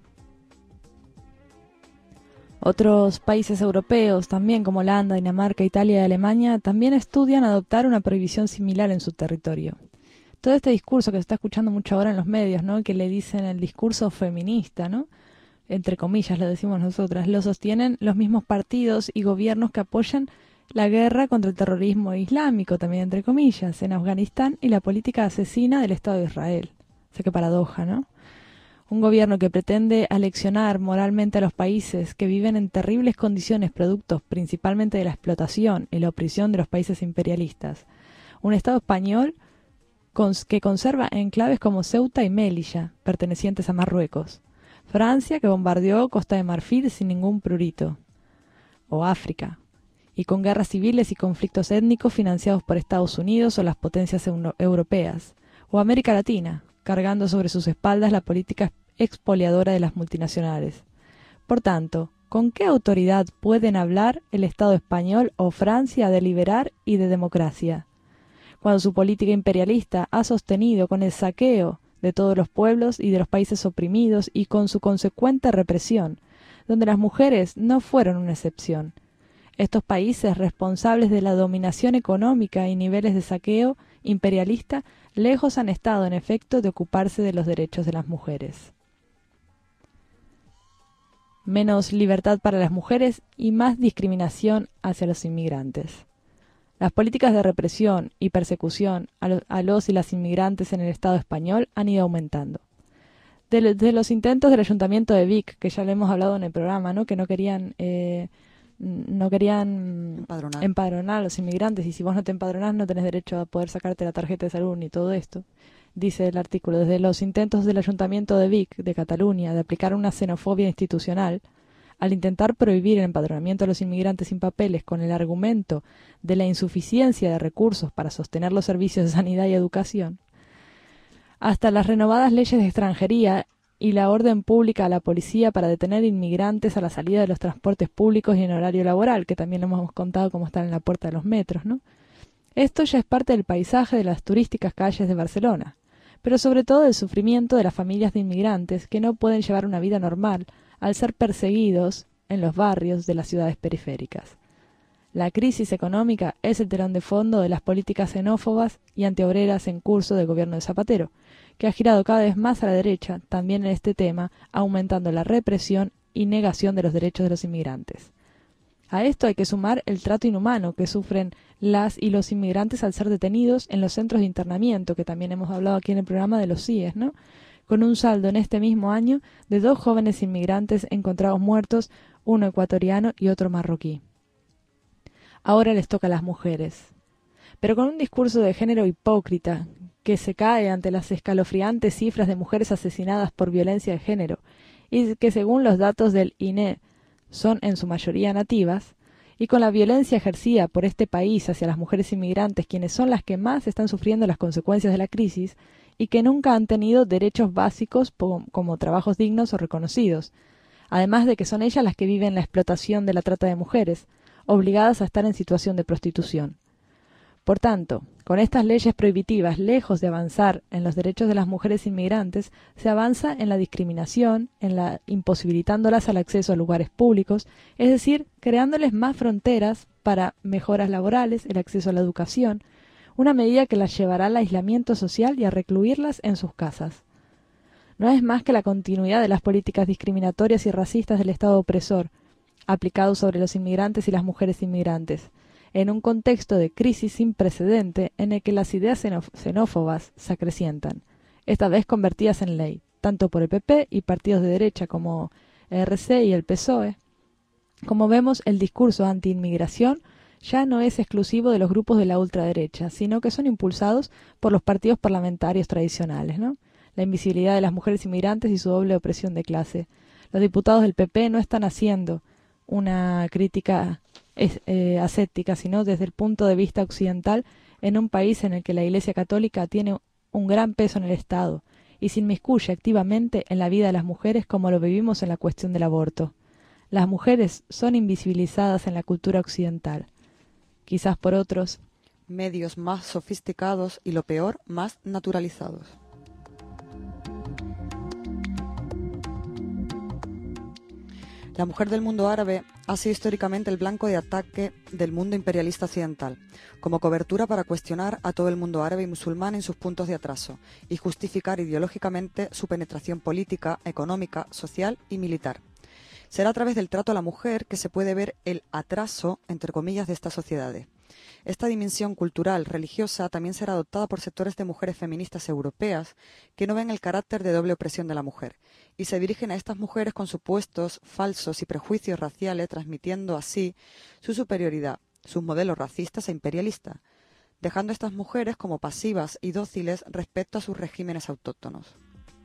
Otros países europeos, también como Holanda, Dinamarca, Italia y Alemania, también estudian adoptar una prohibición similar en su territorio. Todo este discurso que se está escuchando mucho ahora en los medios, ¿no?, que le dicen el discurso feminista, ¿no?, entre comillas lo decimos nosotras, lo sostienen los mismos partidos y gobiernos que apoyan la guerra contra el terrorismo islámico, también entre comillas, en Afganistán y la política asesina del Estado de Israel. O sea, qué paradoja, ¿no? Un gobierno que pretende aleccionar moralmente a los países que viven en terribles condiciones, productos principalmente de la explotación y la opresión de los países imperialistas. Un Estado español que conserva enclaves como Ceuta y Melilla, pertenecientes a Marruecos. Francia, que bombardeó Costa de Marfil sin ningún prurito. O África, y con guerras civiles y conflictos étnicos financiados por Estados Unidos o las potencias europeas. O América Latina, cargando sobre sus espaldas la política expoliadora de las multinacionales. Por tanto, ¿con qué autoridad pueden hablar el Estado español o Francia de liberar y de democracia, cuando su política imperialista ha sostenido con el saqueo de todos los pueblos y de los países oprimidos y con su consecuente represión donde las mujeres no fueron una excepción. Estos países responsables de la dominación económica y niveles de saqueo imperialista lejos han estado, en efecto, de ocuparse de los derechos de las mujeres. Menos libertad para las mujeres y más discriminación hacia los inmigrantes. Las políticas de represión y persecución a los y las inmigrantes en el Estado español han ido aumentando. De los intentos del Ayuntamiento de Vic, que ya lo hemos hablado en el programa, ¿no? Que no querían empadronar a los inmigrantes, y si vos no te empadronás no tenés derecho a poder sacarte la tarjeta de salud ni todo esto. Dice el artículo, desde los intentos del Ayuntamiento de Vic, de Cataluña, de aplicar una xenofobia institucional, al intentar prohibir el empadronamiento de los inmigrantes sin papeles con el argumento de la insuficiencia de recursos para sostener los servicios de sanidad y educación, hasta las renovadas leyes de extranjería y la orden pública a la policía para detener inmigrantes a la salida de los transportes públicos y en horario laboral, que también lo hemos contado cómo están en la puerta de los metros, ¿no? Esto ya es parte del paisaje de las turísticas calles de Barcelona, pero sobre todo del sufrimiento de las familias de inmigrantes que no pueden llevar una vida normal al ser perseguidos en los barrios de las ciudades periféricas. La crisis económica es el telón de fondo de las políticas xenófobas y antiobreras en curso del gobierno de Zapatero, que ha girado cada vez más a la derecha también en este tema, aumentando la represión y negación de los derechos de los inmigrantes. A esto hay que sumar el trato inhumano que sufren las y los inmigrantes al ser detenidos en los centros de internamiento, que también hemos hablado aquí en el programa de los CIES, ¿no? Con un saldo en este mismo año de 2 jóvenes inmigrantes encontrados muertos, uno ecuatoriano y otro marroquí. Ahora les toca a las mujeres, pero con un discurso de género hipócrita que se cae ante las escalofriantes cifras de mujeres asesinadas por violencia de género y que según los datos del INE son en su mayoría nativas, y con la violencia ejercida por este país hacia las mujeres inmigrantes, quienes son las que más están sufriendo las consecuencias de la crisis y que nunca han tenido derechos básicos como trabajos dignos o reconocidos, además de que son ellas las que viven la explotación de la trata de mujeres, obligadas a estar en situación de prostitución. Por tanto, con estas leyes prohibitivas, lejos de avanzar en los derechos de las mujeres inmigrantes, se avanza en la discriminación, imposibilitándolas al acceso a lugares públicos, es decir, creándoles más fronteras para mejoras laborales, el acceso a la educación, una medida que las llevará al aislamiento social y a recluirlas en sus casas. No es más que la continuidad de las políticas discriminatorias y racistas del Estado opresor, aplicado sobre los inmigrantes y las mujeres inmigrantes, en un contexto de crisis sin precedente en el que las ideas xenófobas se acrecientan, esta vez convertidas en ley, tanto por el PP y partidos de derecha como ERC y el PSOE. Como vemos, el discurso anti-inmigración ya no es exclusivo de los grupos de la ultraderecha, sino que son impulsados por los partidos parlamentarios tradicionales, ¿no? La invisibilidad de las mujeres inmigrantes y su doble opresión de clase. Los diputados del PP no están haciendo una crítica ascética, sino desde el punto de vista occidental, en un país en el que la Iglesia Católica tiene un gran peso en el Estado y se inmiscuye activamente en la vida de las mujeres, como lo vivimos en la cuestión del aborto. Las mujeres son invisibilizadas en la cultura occidental, quizás por otros medios más sofisticados y, lo peor, más naturalizados. La mujer del mundo árabe ha sido históricamente el blanco de ataque del mundo imperialista occidental, como cobertura para cuestionar a todo el mundo árabe y musulmán en sus puntos de atraso y justificar ideológicamente su penetración política, económica, social y militar. Será a través del trato a la mujer que se puede ver el atraso, entre comillas, de estas sociedades. Esta dimensión cultural, religiosa, también será adoptada por sectores de mujeres feministas europeas que no ven el carácter de doble opresión de la mujer y se dirigen a estas mujeres con supuestos falsos y prejuicios raciales, transmitiendo así su superioridad, sus modelos racistas e imperialistas, dejando a estas mujeres como pasivas y dóciles respecto a sus regímenes autóctonos.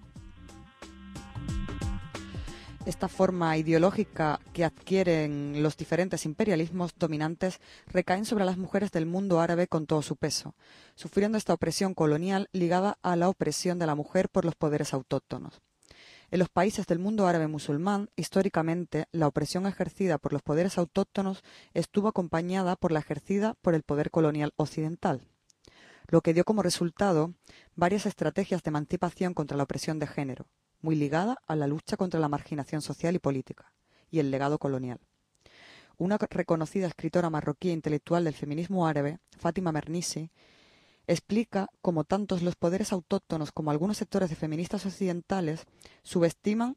Esta forma ideológica que adquieren los diferentes imperialismos dominantes recaen sobre las mujeres del mundo árabe con todo su peso, sufriendo esta opresión colonial ligada a la opresión de la mujer por los poderes autóctonos. En los países del mundo árabe musulmán, históricamente, la opresión ejercida por los poderes autóctonos estuvo acompañada por la ejercida por el poder colonial occidental, lo que dio como resultado varias estrategias de emancipación contra la opresión de género, muy ligada a la lucha contra la marginación social y política, y el legado colonial. Una reconocida escritora marroquí e intelectual del feminismo árabe, Fátima Mernissi, explica cómo tantos los poderes autóctonos como algunos sectores de feministas occidentales subestiman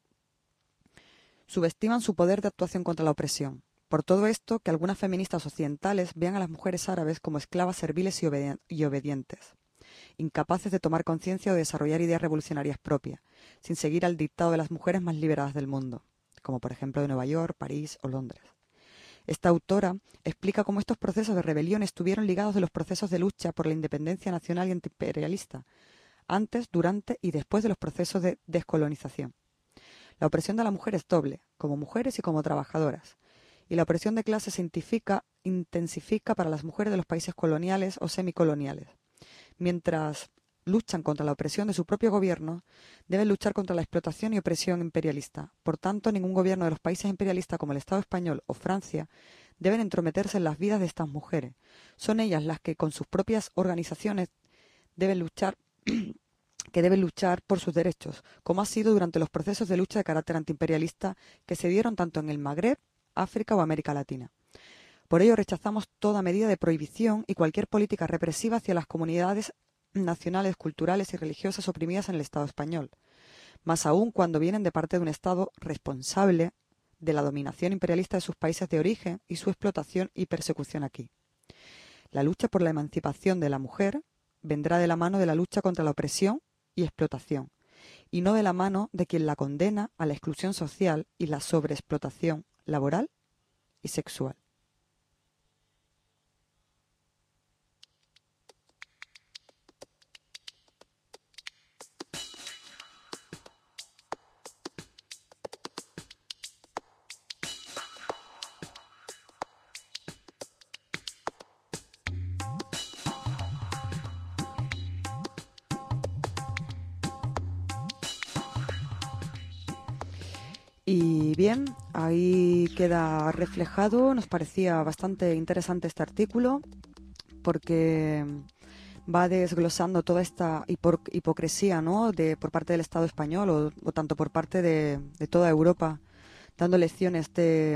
su poder de actuación contra la opresión. Por todo esto, que algunas feministas occidentales vean a las mujeres árabes como esclavas serviles y obedientes, incapaces de tomar conciencia o de desarrollar ideas revolucionarias propias, sin seguir al dictado de las mujeres más liberadas del mundo, como por ejemplo de Nueva York, París o Londres. Esta autora explica cómo estos procesos de rebelión estuvieron ligados de los procesos de lucha por la independencia nacional y antiimperialista, antes, durante y después de los procesos de descolonización. La opresión de la mujer es doble, como mujeres y como trabajadoras, y la opresión de clase se intensifica para las mujeres de los países coloniales o semicoloniales. Mientras luchan contra la opresión de su propio gobierno, deben luchar contra la explotación y opresión imperialista. Por tanto, ningún gobierno de los países imperialistas como el Estado español o Francia deben entrometerse en las vidas de estas mujeres. Son ellas las que, con sus propias organizaciones, deben luchar por sus derechos, como ha sido durante los procesos de lucha de carácter antiimperialista que se dieron tanto en el Magreb, África o América Latina. Por ello rechazamos toda medida de prohibición y cualquier política represiva hacia las comunidades nacionales, culturales y religiosas oprimidas en el Estado español, más aún cuando vienen de parte de un Estado responsable de la dominación imperialista de sus países de origen y su explotación y persecución aquí. La lucha por la emancipación de la mujer vendrá de la mano de la lucha contra la opresión y explotación, y no de la mano de quien la condena a la exclusión social y la sobreexplotación laboral y sexual. Y bien, ahí queda reflejado, nos parecía bastante interesante este artículo porque va desglosando toda esta hipocresía, ¿no?, por parte del Estado español o tanto por parte de toda Europa, dando lecciones de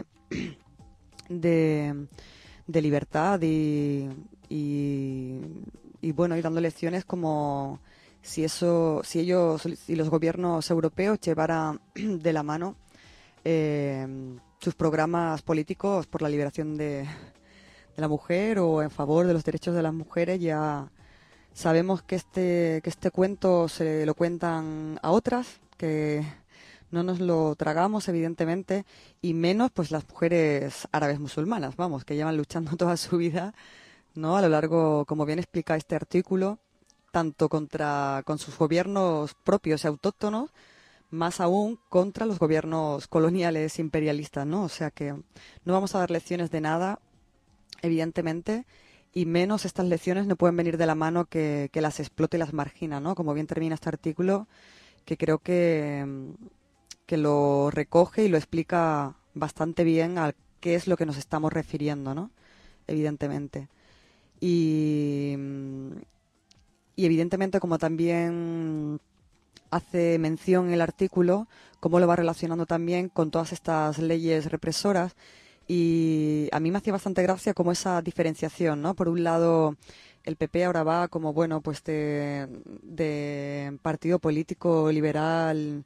libertad y bueno, y dando lecciones como si los gobiernos europeos llevaran de la mano sus programas políticos por la liberación de la mujer o en favor de los derechos de las mujeres. Ya sabemos que este cuento se lo cuentan a otras, que no nos lo tragamos evidentemente, y menos pues las mujeres árabes musulmanas, vamos, que llevan luchando toda su vida, ¿no?, a lo largo, como bien explica este artículo, tanto con sus gobiernos propios y autóctonos, más aún contra los gobiernos coloniales imperialistas, ¿no? O sea que no vamos a dar lecciones de nada, evidentemente, y menos estas lecciones no pueden venir de la mano que las explota y las margina, ¿no? Como bien termina este artículo, que creo que lo recoge y lo explica bastante bien a qué es lo que nos estamos refiriendo, ¿no? Evidentemente. Y evidentemente, como también hace mención el artículo, cómo lo va relacionando también con todas estas leyes represoras, y a mí me hacía bastante gracia como esa diferenciación, ¿no? Por un lado, el PP ahora va como, bueno, pues de partido político liberal,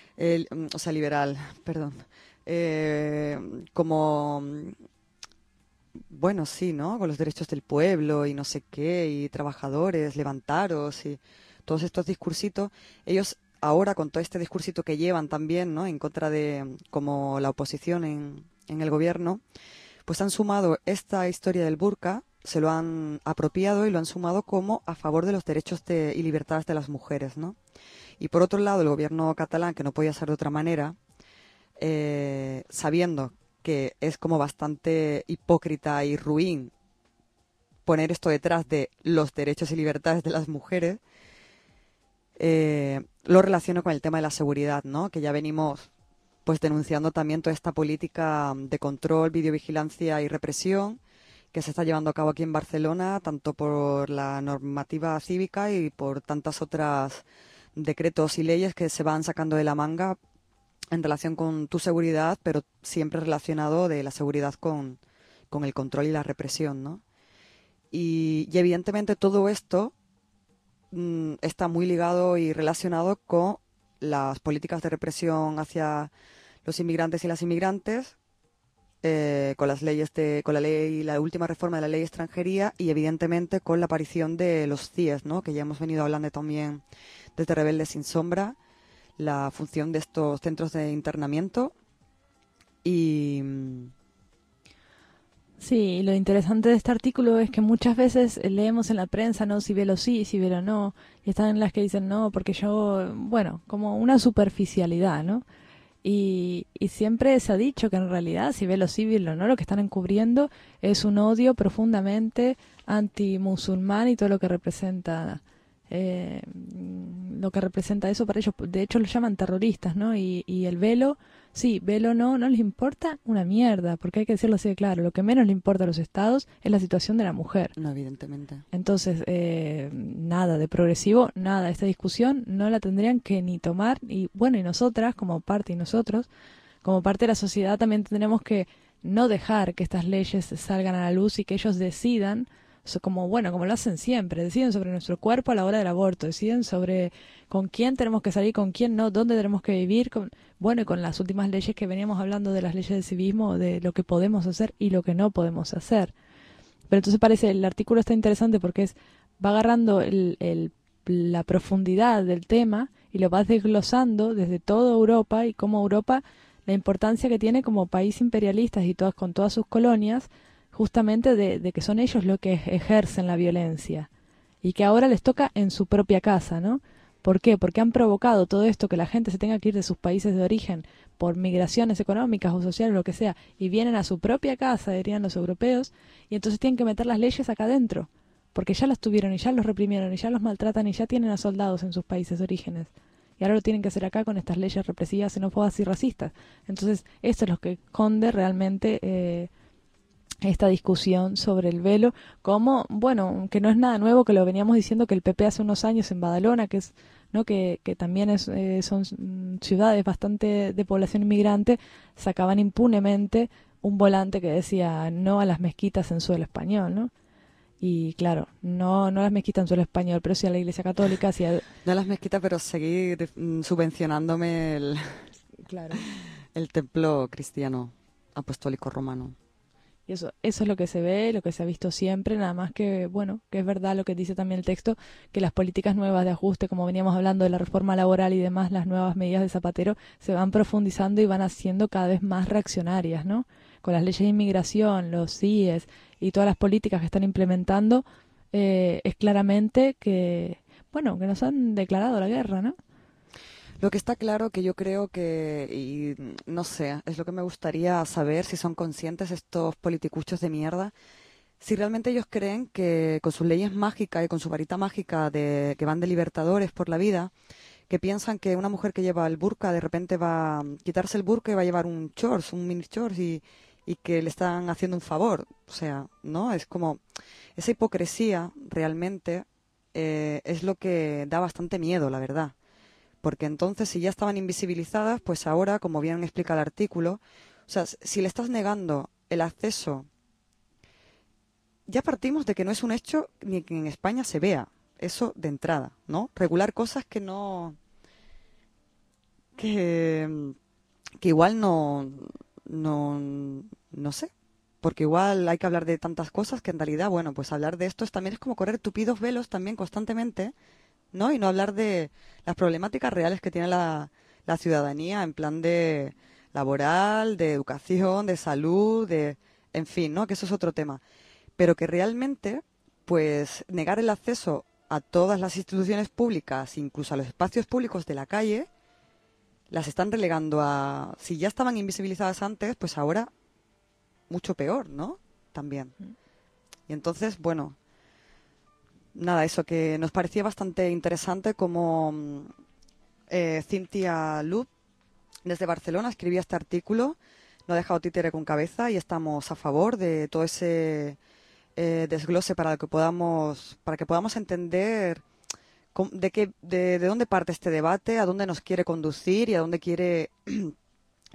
como, bueno, sí, ¿no?, con los derechos del pueblo y no sé qué, y trabajadores, levantaros y todos estos discursitos. Ellos ahora, con todo este discursito que llevan también, ¿no?, en contra de como la oposición en el gobierno, pues han sumado esta historia del burka, se lo han apropiado y lo han sumado como a favor de los derechos y libertades de las mujeres, ¿no? Y por otro lado, el gobierno catalán, que no podía ser de otra manera, sabiendo que es como bastante hipócrita y ruin poner esto detrás de los derechos y libertades de las mujeres, lo relaciono con el tema de la seguridad, ¿no?, que ya venimos pues denunciando también toda esta política de control, videovigilancia y represión que se está llevando a cabo aquí en Barcelona, tanto por la normativa cívica y por tantas otras decretos y leyes que se van sacando de la manga en relación con tu seguridad, pero siempre relacionado de la seguridad con el control y la represión, ¿no? Y evidentemente todo esto está muy ligado y relacionado con las políticas de represión hacia los inmigrantes y las inmigrantes, con las leyes con la última reforma de la ley de extranjería y evidentemente con la aparición de los CIES, ¿no? Que ya hemos venido hablando también desde Rebeldes sin Sombra, la función de estos centros de internamiento y... Sí, lo interesante de este artículo es que muchas veces leemos en la prensa, ¿no? Si velo sí, si velo no, y están las que dicen no, porque yo, bueno, como una superficialidad, ¿no? Y siempre se ha dicho que en realidad, si velo sí, velo no, lo que están encubriendo es un odio profundamente anti-musulmán y todo lo que representa eso para ellos. De hecho, lo llaman terroristas, ¿no? Y el velo, sí, velo no les importa una mierda, porque hay que decirlo así de claro, lo que menos le importa a los estados es la situación de la mujer. No, evidentemente. Entonces, nada de progresivo, nada, esta discusión no la tendrían que ni tomar, y bueno, y nosotras como parte, y nosotros como parte de la sociedad también tendremos que no dejar que estas leyes salgan a la luz y que ellos decidan, como lo hacen siempre, deciden sobre nuestro cuerpo a la hora del aborto, deciden sobre con quién tenemos que salir, con quién no, dónde tenemos que vivir, y con las últimas leyes que veníamos hablando de las leyes del civismo, de lo que podemos hacer y lo que no podemos hacer. Pero entonces el artículo está interesante porque va agarrando la profundidad del tema y lo va desglosando desde toda Europa y cómo Europa, la importancia que tiene como país imperialista y con todas sus colonias, justamente de que son ellos los que ejercen la violencia y que ahora les toca en su propia casa, ¿no? ¿Por qué? Porque han provocado todo esto, que la gente se tenga que ir de sus países de origen por migraciones económicas o sociales, lo que sea, y vienen a su propia casa, dirían los europeos, y entonces tienen que meter las leyes acá adentro, porque ya las tuvieron y ya los reprimieron y ya los maltratan y ya tienen a soldados en sus países de orígenes. Y ahora lo tienen que hacer acá con estas leyes represivas, xenófobas y racistas. Entonces, esto es lo que esconde realmente esta discusión sobre el velo, como, que no es nada nuevo, que lo veníamos diciendo que el PP hace unos años en Badalona, que es, ¿no? que también son ciudades bastante de población inmigrante, sacaban impunemente un volante que decía no a las mezquitas en suelo español, ¿no? Y claro, no a las mezquitas en suelo español, pero sí a la Iglesia Católica. No a las mezquitas, pero seguir subvencionándome claro, el templo cristiano apostólico romano. Y eso es lo que se ve, lo que se ha visto siempre, nada más que, que es verdad lo que dice también el texto, que las políticas nuevas de ajuste, como veníamos hablando de la reforma laboral y demás, las nuevas medidas de Zapatero, se van profundizando y van haciendo cada vez más reaccionarias, ¿no? Con las leyes de inmigración, los CIES y todas las políticas que están implementando, es claramente que nos han declarado la guerra, ¿no? Lo que está claro que yo creo que, y no sé, es lo que me gustaría saber si son conscientes estos politicuchos de mierda, si realmente ellos creen que con sus leyes mágicas y con su varita mágica que van de libertadores por la vida, que piensan que una mujer que lleva el burka de repente va a quitarse el burka y va a llevar un mini shorts y que le están haciendo un favor. O sea, ¿no? Es como esa hipocresía realmente es lo que da bastante miedo, la verdad. Porque entonces, si ya estaban invisibilizadas, pues ahora, como bien explica el artículo, o sea, si le estás negando el acceso, ya partimos de que no es un hecho ni que en España se vea, eso de entrada, ¿no? Regular cosas que igual no sé, porque igual hay que hablar de tantas cosas que en realidad, pues hablar de esto también es como correr tupidos velos también constantemente, ¿no? Y no hablar de las problemáticas reales que tiene la ciudadanía en plan de laboral, de educación, de salud, en fin, ¿no? Que eso es otro tema. Pero que realmente, pues, negar el acceso a todas las instituciones públicas, incluso a los espacios públicos de la calle, las están relegando a... Si ya estaban invisibilizadas antes, pues ahora mucho peor, ¿no? También. Y entonces, nada, eso que nos parecía bastante interesante como Cintia Lub desde Barcelona escribía este artículo, no ha dejado títere con cabeza y estamos a favor de todo ese desglose para que podamos entender de dónde parte este debate, a dónde nos quiere conducir y a dónde quiere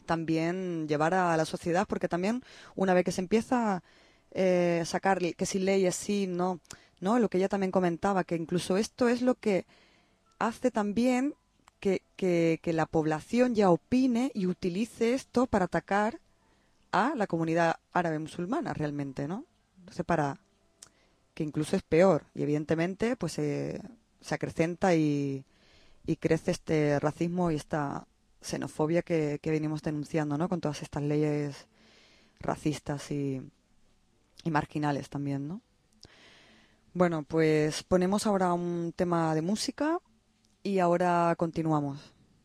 también llevar a la sociedad, porque también una vez que se empieza a sacar que si leyes sí, no, lo que ella también comentaba, que incluso esto es lo que hace también que la población ya opine y utilice esto para atacar a la comunidad árabe musulmana realmente, ¿no? Entonces, que incluso es peor, y evidentemente pues se acrecenta y crece este racismo y esta xenofobia que venimos denunciando, ¿no? Con todas estas leyes racistas y marginales también, ¿no? Bueno, pues ponemos ahora un tema de música y ahora continuamos.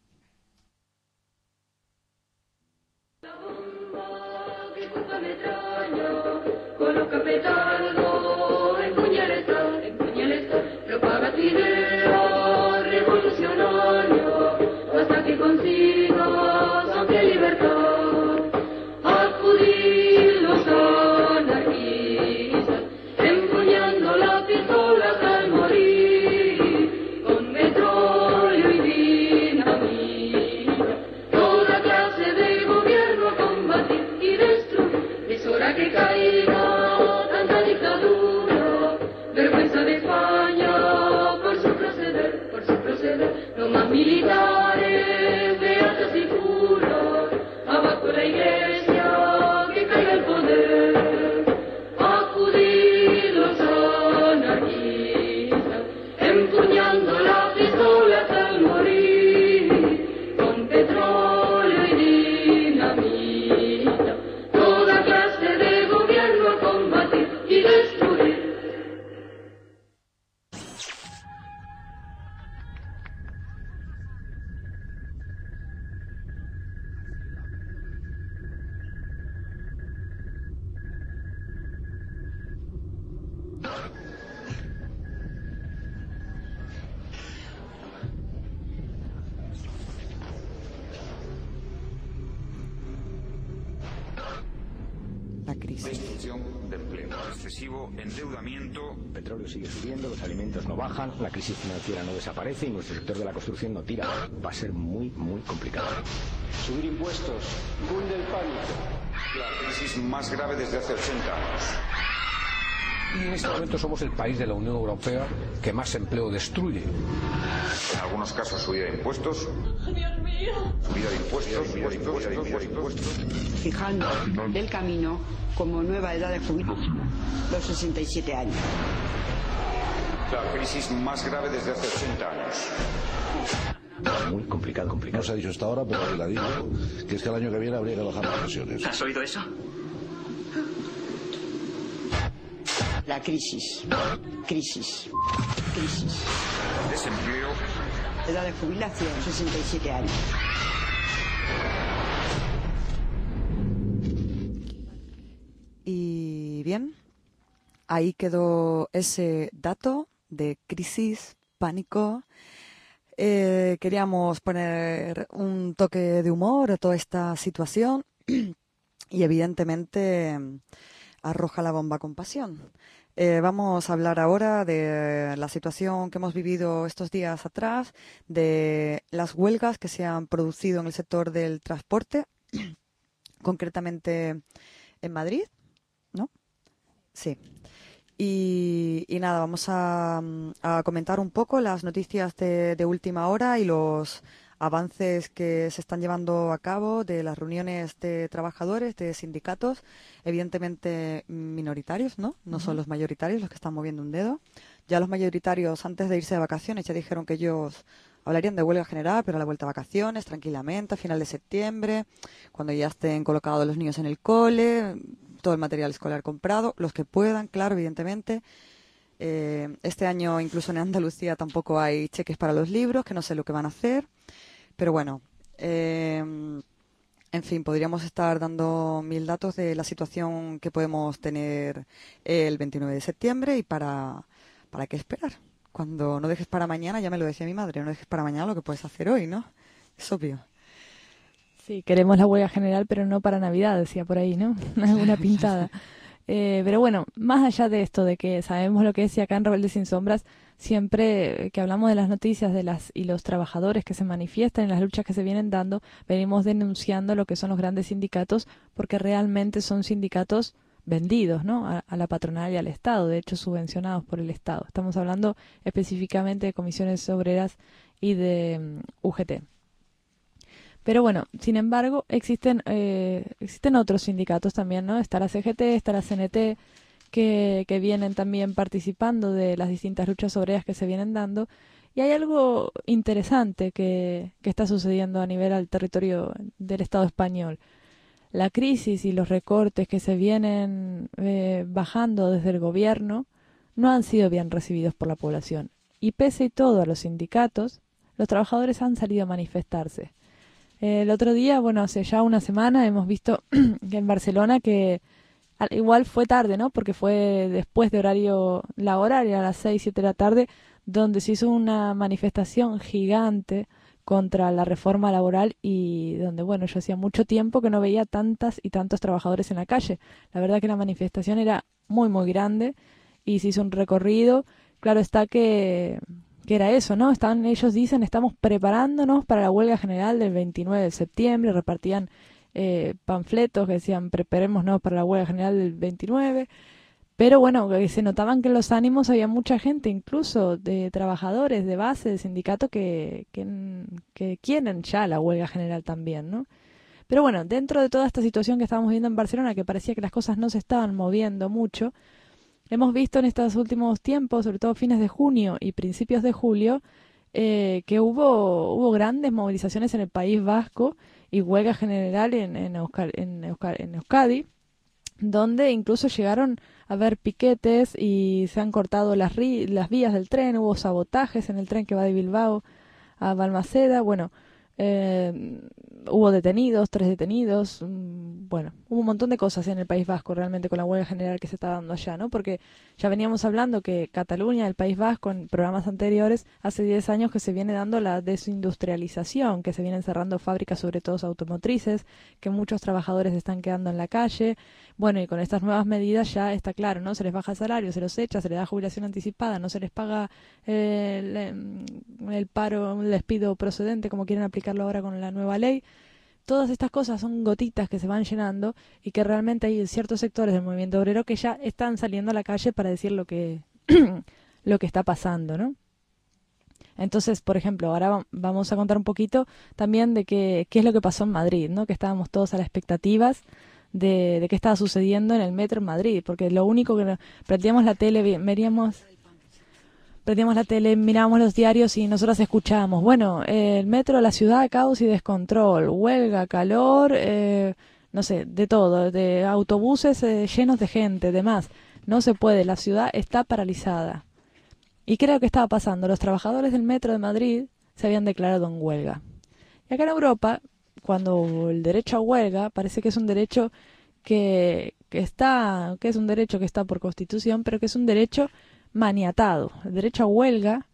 Coloca petardo, empuña el Estado, propaga tu idea revolucionaria, hasta que consigas amplia libertad. Acudir los anarquistas, empuñando la pistola hasta el morir, con petróleo y dinamita, toda clase de gobierno a combatir y destruir. Es hora que caiga tanta dictadura, vergüenza de España por su proceder, no más militares, beatas y curas, abajo la iglesia, que caiga el poder. Acudid los anarquistas, empuñando la pistola hasta el morir, con petróleo y dinamita, toda clase de gobierno a combatir y destruir. La crisis. Destrucción de empleo, excesivo endeudamiento. El petróleo sigue subiendo, los alimentos no bajan, la crisis financiera no desaparece y nuestro sector de la construcción no tira. Va a ser muy, muy complicado. Subir impuestos, cunde el pánico. La crisis más grave desde hace 80 años. Y en este momento somos el país de la Unión Europea que más empleo destruye. En algunos casos subida de impuestos. Dios mío. Subida de impuestos. Fijando el camino como nueva edad de jubilación, los 67 años. La crisis más grave desde hace 80 años. Muy complicado. No se ha dicho hasta ahora, pero la digo, que es que el año que viene habría que bajar las pensiones. ¿Has oído eso? La crisis. Desempleo. Edad de jubilación, 67 años. Y bien, ahí quedó ese dato de crisis, pánico. Queríamos poner un toque de humor a toda esta situación y evidentemente arroja la bomba con pasión. Vamos a hablar ahora de la situación que hemos vivido estos días atrás, de las huelgas que se han producido en el sector del transporte, concretamente en Madrid, ¿no? Sí. Y nada, vamos a comentar un poco las noticias de última hora y los avances que se están llevando a cabo de las reuniones de trabajadores, de sindicatos, evidentemente minoritarios, ¿no? No son los mayoritarios los que están moviendo un dedo. Ya los mayoritarios, antes de irse de vacaciones, ya dijeron que ellos hablarían de huelga general, pero a la vuelta de vacaciones, tranquilamente, a final de septiembre, cuando ya estén colocados los niños en el cole, todo el material escolar comprado, los que puedan, claro, evidentemente. Este año, incluso en Andalucía, tampoco hay cheques para los libros, que no sé lo que van a hacer. Pero bueno, en fin, podríamos estar dando 1000 datos de la situación que podemos tener el 29 de septiembre y para qué esperar. Cuando no dejes para mañana, ya me lo decía mi madre, no dejes para mañana lo que puedes hacer hoy, ¿no? Es obvio. Sí, queremos la huelga general, pero no para Navidad, decía por ahí, ¿no? Alguna pintada. Pero bueno, más allá de esto, de que sabemos lo que es, y acá en Rebeldes Sin Sombras, siempre que hablamos de las noticias y los trabajadores que se manifiestan en las luchas que se vienen dando, venimos denunciando lo que son los grandes sindicatos, porque realmente son sindicatos vendidos, ¿no?, a la patronal y al Estado, de hecho subvencionados por el Estado. Estamos hablando específicamente de comisiones obreras y de UGT. Pero bueno, sin embargo, existen otros sindicatos también, ¿no? Está la CGT, está la CNT, que vienen también participando de las distintas luchas obreras que se vienen dando. Y hay algo interesante que está sucediendo a nivel del territorio del Estado español. La crisis y los recortes que se vienen bajando desde el gobierno no han sido bien recibidos por la población. Y pese a todo a los sindicatos, los trabajadores han salido a manifestarse. El otro día, bueno, hace ya una semana, hemos visto que en Barcelona, que igual fue tarde, ¿no?, porque fue después de la horaria, a las 6, 7 de la tarde, donde se hizo una manifestación gigante contra la reforma laboral y donde, bueno, yo hacía mucho tiempo que no veía tantas y tantos trabajadores en la calle. La verdad que la manifestación era muy, muy grande y se hizo un recorrido. Claro está que era eso, ¿no? Ellos dicen, estamos preparándonos para la huelga general del 29 de septiembre, repartían panfletos que decían, preparémonos para la huelga general del 29, pero bueno, se notaban que en los ánimos había mucha gente, incluso de trabajadores de base, de sindicato, que quieren ya la huelga general también, ¿no? Pero bueno, dentro de toda esta situación que estábamos viendo en Barcelona, que parecía que las cosas no se estaban moviendo mucho, hemos visto en estos últimos tiempos, sobre todo fines de junio y principios de julio, que hubo grandes movilizaciones en el País Vasco y huelga general en Euskadi, donde incluso llegaron a haber piquetes y se han cortado las vías del tren, hubo sabotajes en el tren que va de Bilbao a Balmaceda, bueno, hubo detenidos, 3 detenidos, bueno, hubo un montón de cosas en el País Vasco realmente con la huelga general que se está dando allá, ¿no? Porque ya veníamos hablando que Cataluña, el País Vasco, en programas anteriores, hace 10 años que se viene dando la desindustrialización, que se vienen cerrando fábricas, sobre todo automotrices, que muchos trabajadores están quedando en la calle. Bueno, y con estas nuevas medidas ya está claro, ¿no? Se les baja el salario, se los echa, se les da jubilación anticipada, no se les paga el paro, el despido procedente, como quieren aplicarlo ahora con la nueva ley. Todas estas cosas son gotitas que se van llenando y que realmente hay ciertos sectores del movimiento obrero que ya están saliendo a la calle para decir lo que está pasando, ¿no? Entonces, por ejemplo, ahora vamos a contar un poquito también de qué es lo que pasó en Madrid, ¿no? Que estábamos todos a las expectativas de qué estaba sucediendo en el metro en Madrid, porque lo único que prendíamos la tele, mirábamos los diarios y nosotros escuchábamos, bueno, el metro, la ciudad, caos y descontrol, huelga, calor, no sé, de todo, de autobuses llenos de gente, demás. No se puede, la ciudad está paralizada. ¿Y qué era lo que estaba pasando? Los trabajadores del metro de Madrid se habían declarado en huelga. Y acá en Europa, cuando el derecho a huelga parece que es un derecho que es un derecho que está por Constitución, pero que es un derecho maniatado. El derecho a huelga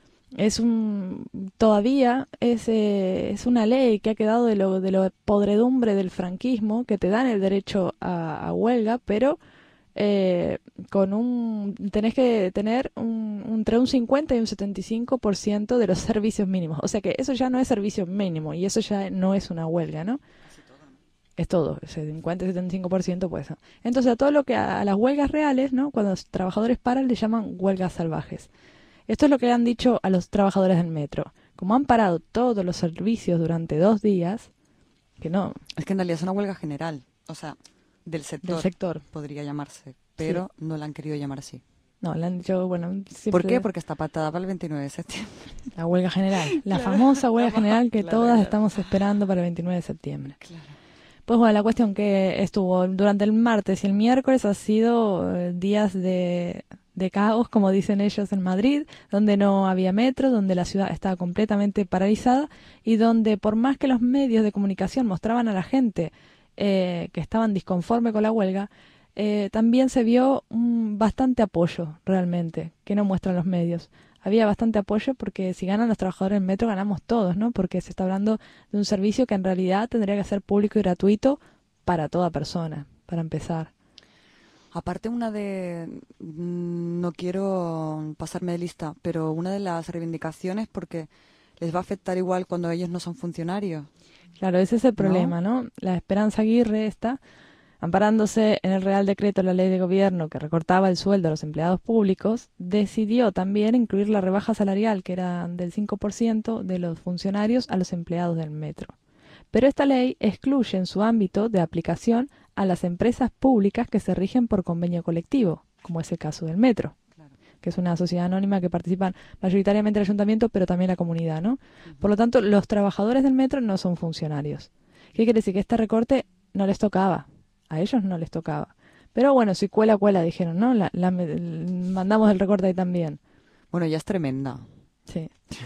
todavía es una ley que ha quedado de lo podredumbre del franquismo, que te dan el derecho a huelga, pero tenés que tener entre un 50 y un 75% de los servicios mínimos. O sea que eso ya no es servicio mínimo y eso ya no es una huelga, ¿no? Es todo, el 50 y 75% pues. Entonces a todo lo que a las huelgas reales, ¿no? Cuando los trabajadores paran le llaman huelgas salvajes. Esto es lo que le han dicho a los trabajadores del metro. Como han parado todos los servicios durante 2 días, que no... Es que en realidad es una huelga general, o sea, del sector. Podría llamarse, pero sí, no la han querido llamar así. No, le han dicho, bueno... Siempre... ¿Por qué? Porque está patada para el 29 de septiembre. La huelga general, la famosa huelga general que todas estamos esperando para el 29 de septiembre. Claro. Pues bueno, la cuestión que estuvo durante el martes y el miércoles ha sido días de caos, como dicen ellos, en Madrid, donde no había metro, donde la ciudad estaba completamente paralizada y donde por más que los medios de comunicación mostraban a la gente que estaban disconforme con la huelga, también se vio bastante apoyo realmente, que no muestran los medios. Había bastante apoyo porque si ganan los trabajadores del metro ganamos todos, ¿no? Porque se está hablando de un servicio que en realidad tendría que ser público y gratuito para toda persona, para empezar. Aparte no quiero pasarme de lista, pero una de las reivindicaciones, porque les va a afectar igual cuando ellos no son funcionarios. Claro, ese es el problema, ¿no? La Esperanza Aguirre está amparándose en el Real Decreto de la Ley de Gobierno que recortaba el sueldo a los empleados públicos, decidió también incluir la rebaja salarial, que era del 5% de los funcionarios a los empleados del metro. Pero esta ley excluye en su ámbito de aplicación a las empresas públicas que se rigen por convenio colectivo, como es el caso del metro, que es una sociedad anónima que participan mayoritariamente el ayuntamiento, pero también la comunidad, ¿no? Por lo tanto, los trabajadores del metro no son funcionarios. ¿Qué quiere decir? Que este recorte no les tocaba, a ellos no les tocaba. Pero bueno, si cuela, dijeron, ¿no? Mandamos el recorte ahí también. Bueno, ya es tremenda. Sí.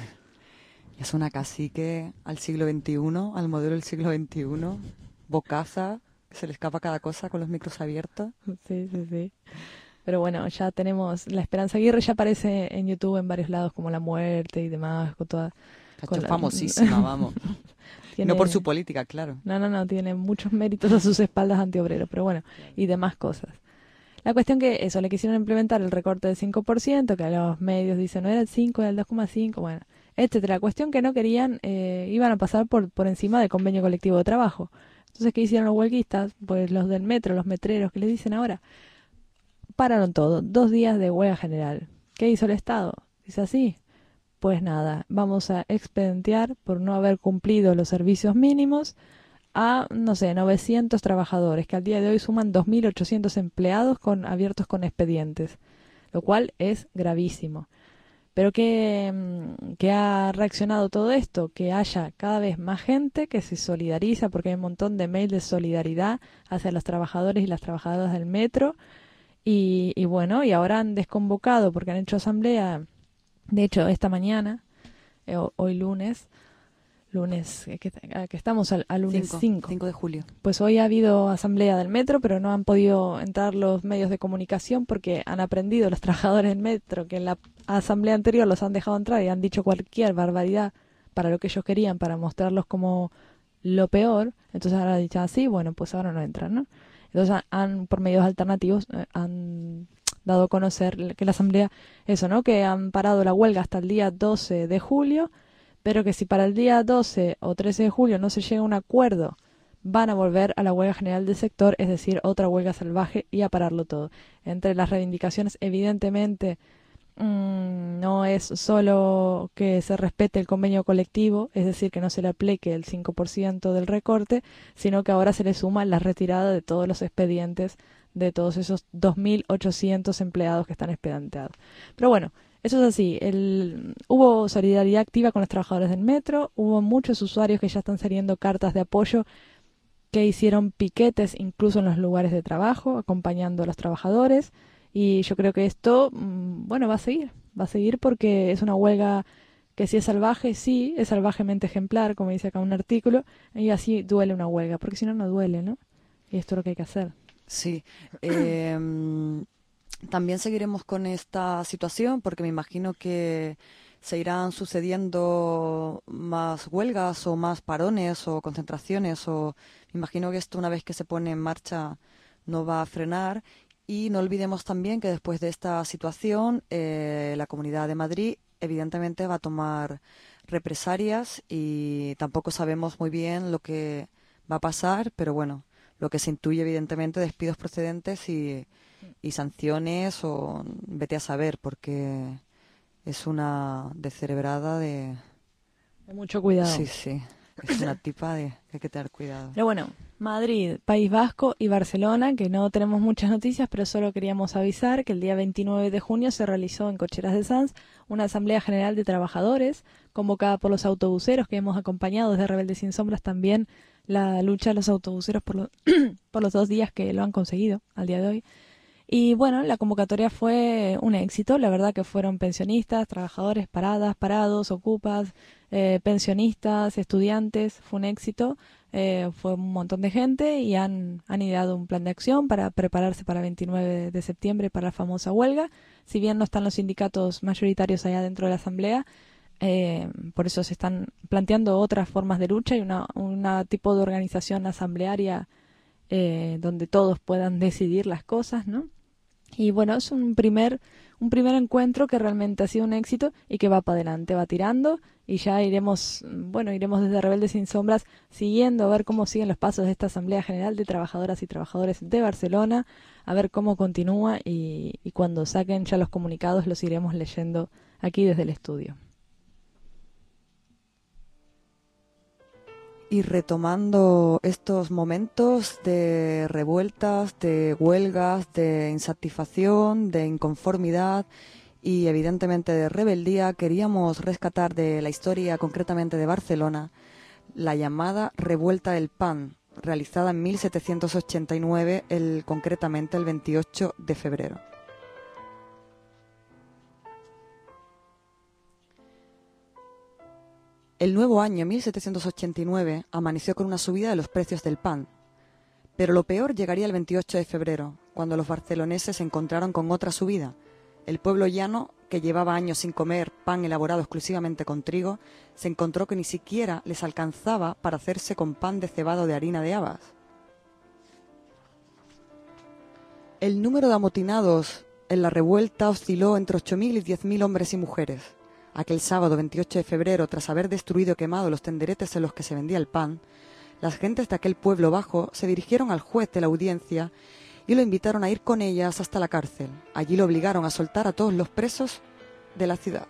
Es una cacique al siglo XXI, al modelo del siglo XXI, bocaza, que se le escapa cada cosa con los micros abiertos. Sí. Pero bueno, ya tenemos la Esperanza Aguirre, ya aparece en YouTube en varios lados como La Muerte y demás, con toda... famosísima, vamos. No por su política, claro. No, tiene muchos méritos a sus espaldas antiobreros, pero bueno, y demás cosas. La cuestión que eso, le quisieron implementar el recorte del 5%, que a los medios dicen no era el 5, era el 2,5, bueno, etcétera. La cuestión que no querían, iban a pasar por encima del convenio colectivo de trabajo. Entonces, ¿qué hicieron los huelguistas? Pues los del metro, los metreros, ¿qué les dicen ahora? Pararon todo, 2 días de huelga general. ¿Qué hizo el Estado? Dice así, pues nada, vamos a expedientear por no haber cumplido los servicios mínimos a, 900 trabajadores, que al día de hoy suman 2.800 empleados abiertos con expedientes, lo cual es gravísimo. Pero ¿qué ha reaccionado todo esto? Que haya cada vez más gente que se solidariza, porque hay un montón de mails de solidaridad hacia los trabajadores y las trabajadoras del metro. Y bueno, y ahora han desconvocado porque han hecho asamblea, de hecho esta mañana, hoy lunes que estamos al lunes 5 de julio. Pues hoy ha habido asamblea del metro, pero no han podido entrar los medios de comunicación porque han aprendido los trabajadores del metro que en la asamblea anterior los han dejado entrar y han dicho cualquier barbaridad para lo que ellos querían, para mostrarlos como lo peor. Entonces ahora han dicho así, bueno, pues ahora no entran, ¿no? Entonces por medios alternativos han dado a conocer que la asamblea, eso, ¿no? Que han parado la huelga hasta el día 12 de julio, pero que si para el día 12 o 13 de julio no se llega a un acuerdo, van a volver a la huelga general del sector, es decir, otra huelga salvaje y a pararlo todo. Entre las reivindicaciones, evidentemente, no es solo que se respete el convenio colectivo, es decir, que no se le aplique el 5% del recorte, sino que ahora se le suma la retirada de todos los expedientes de todos esos 2.800 empleados que están expedienteados. Pero bueno, eso es así. Hubo solidaridad activa con los trabajadores del metro, hubo muchos usuarios que ya están saliendo cartas de apoyo, que hicieron piquetes incluso en los lugares de trabajo, acompañando a los trabajadores. Y yo creo que esto, va a seguir porque es una huelga que si es salvaje, sí, es salvajemente ejemplar, como dice acá un artículo, y así duele una huelga, porque si no, no duele, ¿no? Y esto es lo que hay que hacer. Sí. También seguiremos con esta situación porque me imagino que se irán sucediendo más huelgas o más parones o concentraciones, o me imagino que esto, una vez que se pone en marcha, no va a frenar. Y no olvidemos también que después de esta situación la Comunidad de Madrid evidentemente va a tomar represalias y tampoco sabemos muy bien lo que va a pasar, pero bueno, lo que se intuye evidentemente, despidos procedentes y sanciones, o vete a saber, porque es una descerebrada de mucho cuidado. Sí, es una tipa que hay que tener cuidado. Pero bueno, Madrid, País Vasco y Barcelona, que no tenemos muchas noticias, pero solo queríamos avisar que el día 29 de junio se realizó en Cocheras de Sants una Asamblea General de Trabajadores, convocada por los autobuseros, que hemos acompañado desde Rebeldes Sin Sombras también la lucha de los autobuseros por los 2 días que lo han conseguido al día de hoy. Y bueno, la convocatoria fue un éxito, la verdad que fueron pensionistas, trabajadores, parados, ocupas, pensionistas, estudiantes, fue un éxito, fue un montón de gente y han ideado un plan de acción para prepararse para el 29 de septiembre para la famosa huelga. Si bien no están los sindicatos mayoritarios allá dentro de la asamblea, por eso se están planteando otras formas de lucha y una tipo de organización asamblearia donde todos puedan decidir las cosas, ¿no? Y bueno, es un primer encuentro que realmente ha sido un éxito y que va para adelante, va tirando, y ya iremos desde Rebeldes Sin Sombras siguiendo a ver cómo siguen los pasos de esta Asamblea General de Trabajadoras y Trabajadores de Barcelona, a ver cómo continúa, y cuando saquen ya los comunicados los iremos leyendo aquí desde el estudio. Y retomando estos momentos de revueltas, de huelgas, de insatisfacción, de inconformidad y evidentemente de rebeldía, queríamos rescatar de la historia, concretamente de Barcelona, la llamada Revuelta del Pan, realizada en 1789, concretamente el 28 de febrero. El nuevo año 1789 amaneció con una subida de los precios del pan, pero lo peor llegaría el 28 de febrero, cuando los barceloneses se encontraron con otra subida. El pueblo llano, que llevaba años sin comer pan elaborado exclusivamente con trigo, se encontró que ni siquiera les alcanzaba para hacerse con pan de cebada o de harina de habas. El número de amotinados en la revuelta osciló entre 8.000 y 10.000 hombres y mujeres. Aquel sábado 28 de febrero, tras haber destruido y quemado los tenderetes en los que se vendía el pan, las gentes de aquel pueblo bajo se dirigieron al juez de la audiencia y lo invitaron a ir con ellas hasta la cárcel. Allí lo obligaron a soltar a todos los presos de la ciudad.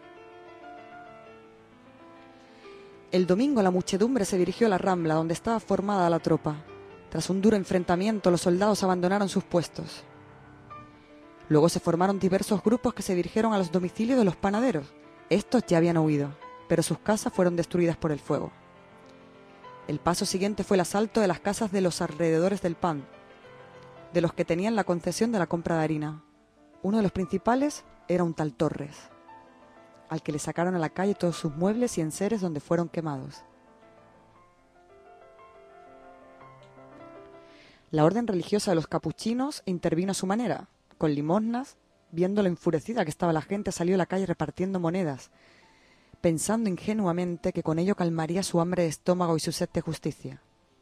El domingo la muchedumbre se dirigió a la Rambla, donde estaba formada la tropa. Tras un duro enfrentamiento, los soldados abandonaron sus puestos. Luego se formaron diversos grupos que se dirigieron a los domicilios de los panaderos. Estos ya habían huido, pero sus casas fueron destruidas por el fuego. El paso siguiente fue el asalto de las casas de los alrededores del pan, de los que tenían la concesión de la compra de harina. Uno de los principales era un tal Torres, al que le sacaron a la calle todos sus muebles y enseres donde fueron quemados. La orden religiosa de los capuchinos intervino a su manera, con limosnas. Viendo lo enfurecida que estaba la gente, salió a la calle repartiendo monedas, pensando ingenuamente que con ello calmaría su hambre de estómago y su sed de justicia.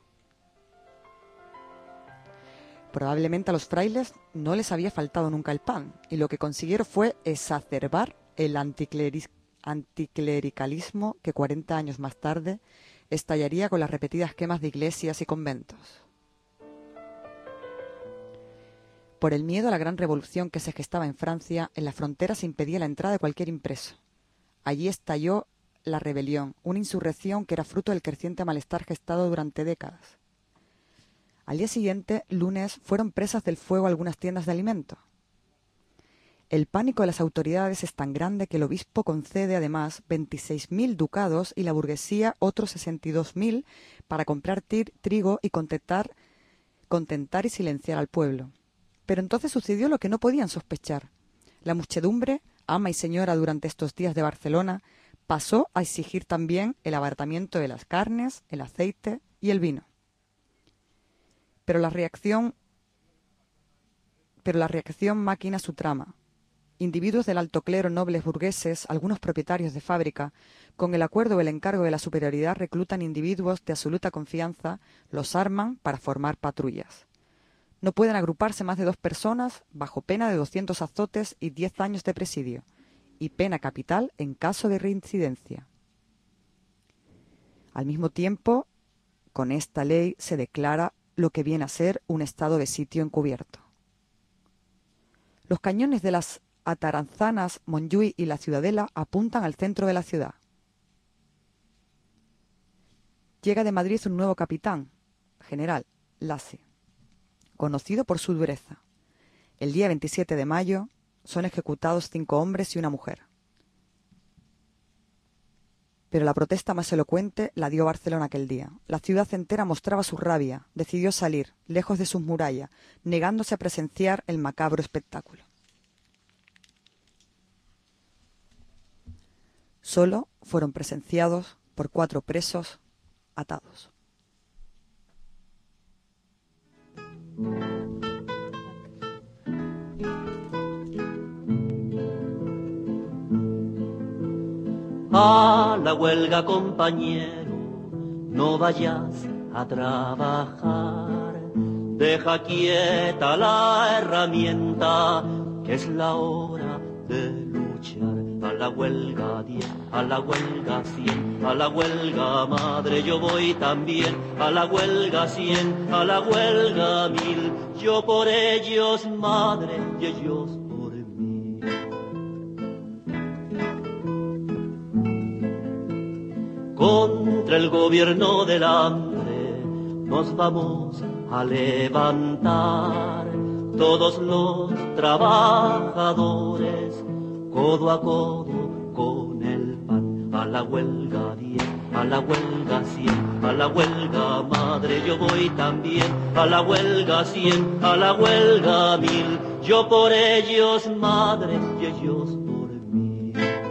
Probablemente a los frailes no les había faltado nunca el pan, y lo que consiguieron fue exacerbar el anticlericalismo que 40 años más tarde estallaría con las repetidas quemas de iglesias y conventos. Por el miedo a la gran revolución que se gestaba en Francia, en la frontera se impedía la entrada de cualquier impreso. Allí estalló la rebelión, una insurrección que era fruto del creciente malestar gestado durante décadas. Al día siguiente, lunes, fueron presas del fuego algunas tiendas de alimento. El pánico de las autoridades es tan grande que el obispo concede además 26.000 ducados y la burguesía otros 62.000 para comprar trigo y contentar y silenciar al pueblo. Pero entonces sucedió lo que no podían sospechar. La muchedumbre, ama y señora durante estos días de Barcelona, pasó a exigir también el abaratamiento de las carnes, el aceite y el vino. Pero la reacción maquina su trama. Individuos del alto clero, nobles burgueses, algunos propietarios de fábrica, con el acuerdo o el encargo de la superioridad reclutan individuos de absoluta confianza, los arman para formar patrullas. No pueden agruparse más de 2 personas bajo pena de 200 azotes y 10 años de presidio, y pena capital en caso de reincidencia. Al mismo tiempo, con esta ley se declara lo que viene a ser un estado de sitio encubierto. Los cañones de las Ataranzanas, Montjuïc y la Ciudadela apuntan al centro de la ciudad. Llega de Madrid un nuevo capitán, general Lacy, conocido por su dureza. El día 27 de mayo son ejecutados 5 hombres y una mujer. Pero la protesta más elocuente la dio Barcelona aquel día. La ciudad entera mostraba su rabia, decidió salir, lejos de sus murallas, negándose a presenciar el macabro espectáculo. Solo fueron presenciados por 4 presos atados. A la huelga, compañero, no vayas a trabajar. deja quieta la herramienta, que es la hora de luchar. A la huelga 10, a la huelga 100, a la huelga madre yo voy también, a la huelga 100, a la huelga 1000, yo por ellos madre y ellos por mí. Contra el gobierno del hambre nos vamos a levantar, todos los trabajadores, codo a codo con el pan. A la huelga 10, a la huelga 100, a la huelga madre yo voy también, a la huelga 100, a la huelga 1000, yo por ellos madre y ellos por mí.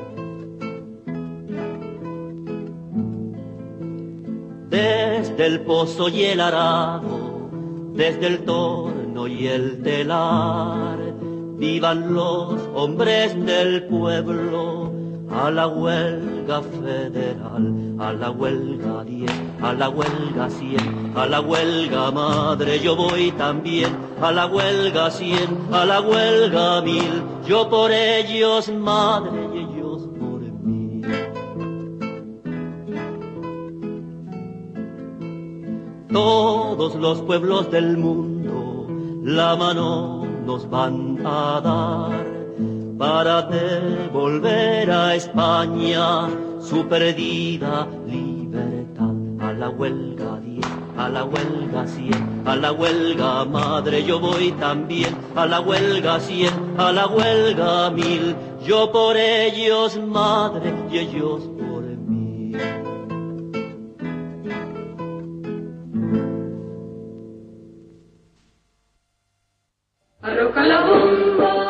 Desde el pozo y el arado, desde el torno y el telar, vivan los hombres del pueblo, a la huelga federal, a la huelga 10, a la huelga 100, a la huelga madre yo voy también, a la huelga 100, a la huelga 1000, yo por ellos madre y ellos por mí. Todos los pueblos del mundo la mano nos van a dar para devolver a España su perdida libertad. A la huelga 10, a la huelga 100, a la huelga madre yo voy también, a la huelga 100, a la huelga 1000, yo por ellos madre y ellos por mí. Arroja la bomba.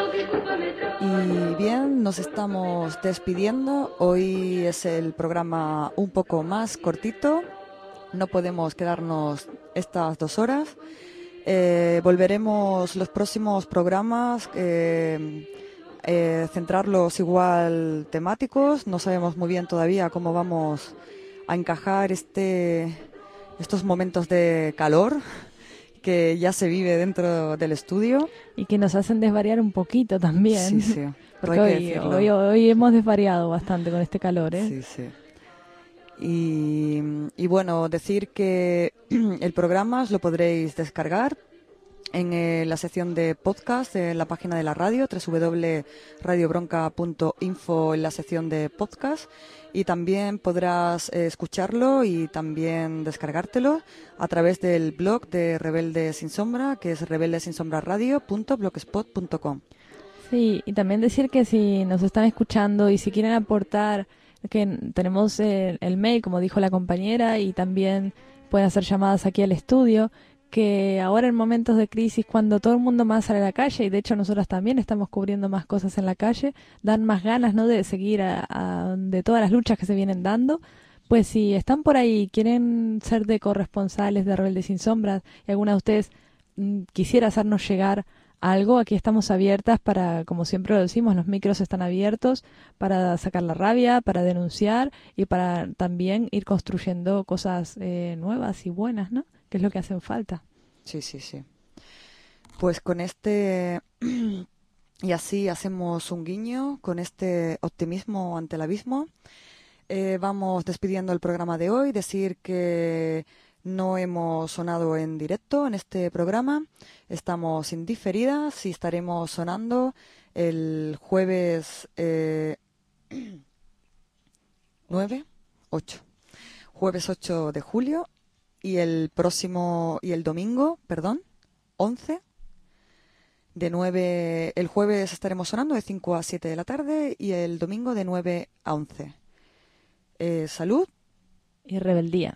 Y bien, nos estamos despidiendo. Hoy es el programa un poco más cortito. No podemos quedarnos estas 2 horas. Volveremos los próximos programas, centrarlos igual temáticos. No sabemos muy bien todavía cómo vamos a encajar estos momentos de calor que ya se vive dentro del estudio. Y que nos hacen desvariar un poquito también. Sí, sí. Porque hoy hemos desvariado bastante con este calor, ¿eh? Sí, sí. Y bueno, decir que el programa lo podréis descargar en la sección de podcast en la página de la radio, www.radiobronca.info, en la sección de podcast. Y también podrás escucharlo y también descargártelo a través del blog de Rebelde Sin Sombra, que es rebeldesinsombra.blogspot.com. Sí, y también decir que si nos están escuchando y si quieren aportar, que tenemos el mail, como dijo la compañera, y también pueden hacer llamadas aquí al estudio, que ahora en momentos de crisis, cuando todo el mundo más sale a la calle, y de hecho nosotros también estamos cubriendo más cosas en la calle, dan más ganas, ¿no?, de seguir de todas las luchas que se vienen dando. Pues si están por ahí y quieren ser de corresponsales de Rebelde Sin Sombras, y alguna de ustedes quisiera hacernos llegar algo, aquí estamos abiertas para, como siempre lo decimos, los micros están abiertos para sacar la rabia, para denunciar y para también ir construyendo cosas nuevas y buenas, ¿no?, que es lo que hacen falta. Sí, sí, sí. Pues con y así hacemos un guiño, con este optimismo ante el abismo. Vamos despidiendo el programa de hoy, decir que no hemos sonado en directo en este programa, estamos indiferidas y estaremos sonando el jueves 8 de julio y el domingo, 11, de 9, el jueves estaremos sonando de 5 a 7 de la tarde y el domingo de 9 a 11. Salud y rebeldía.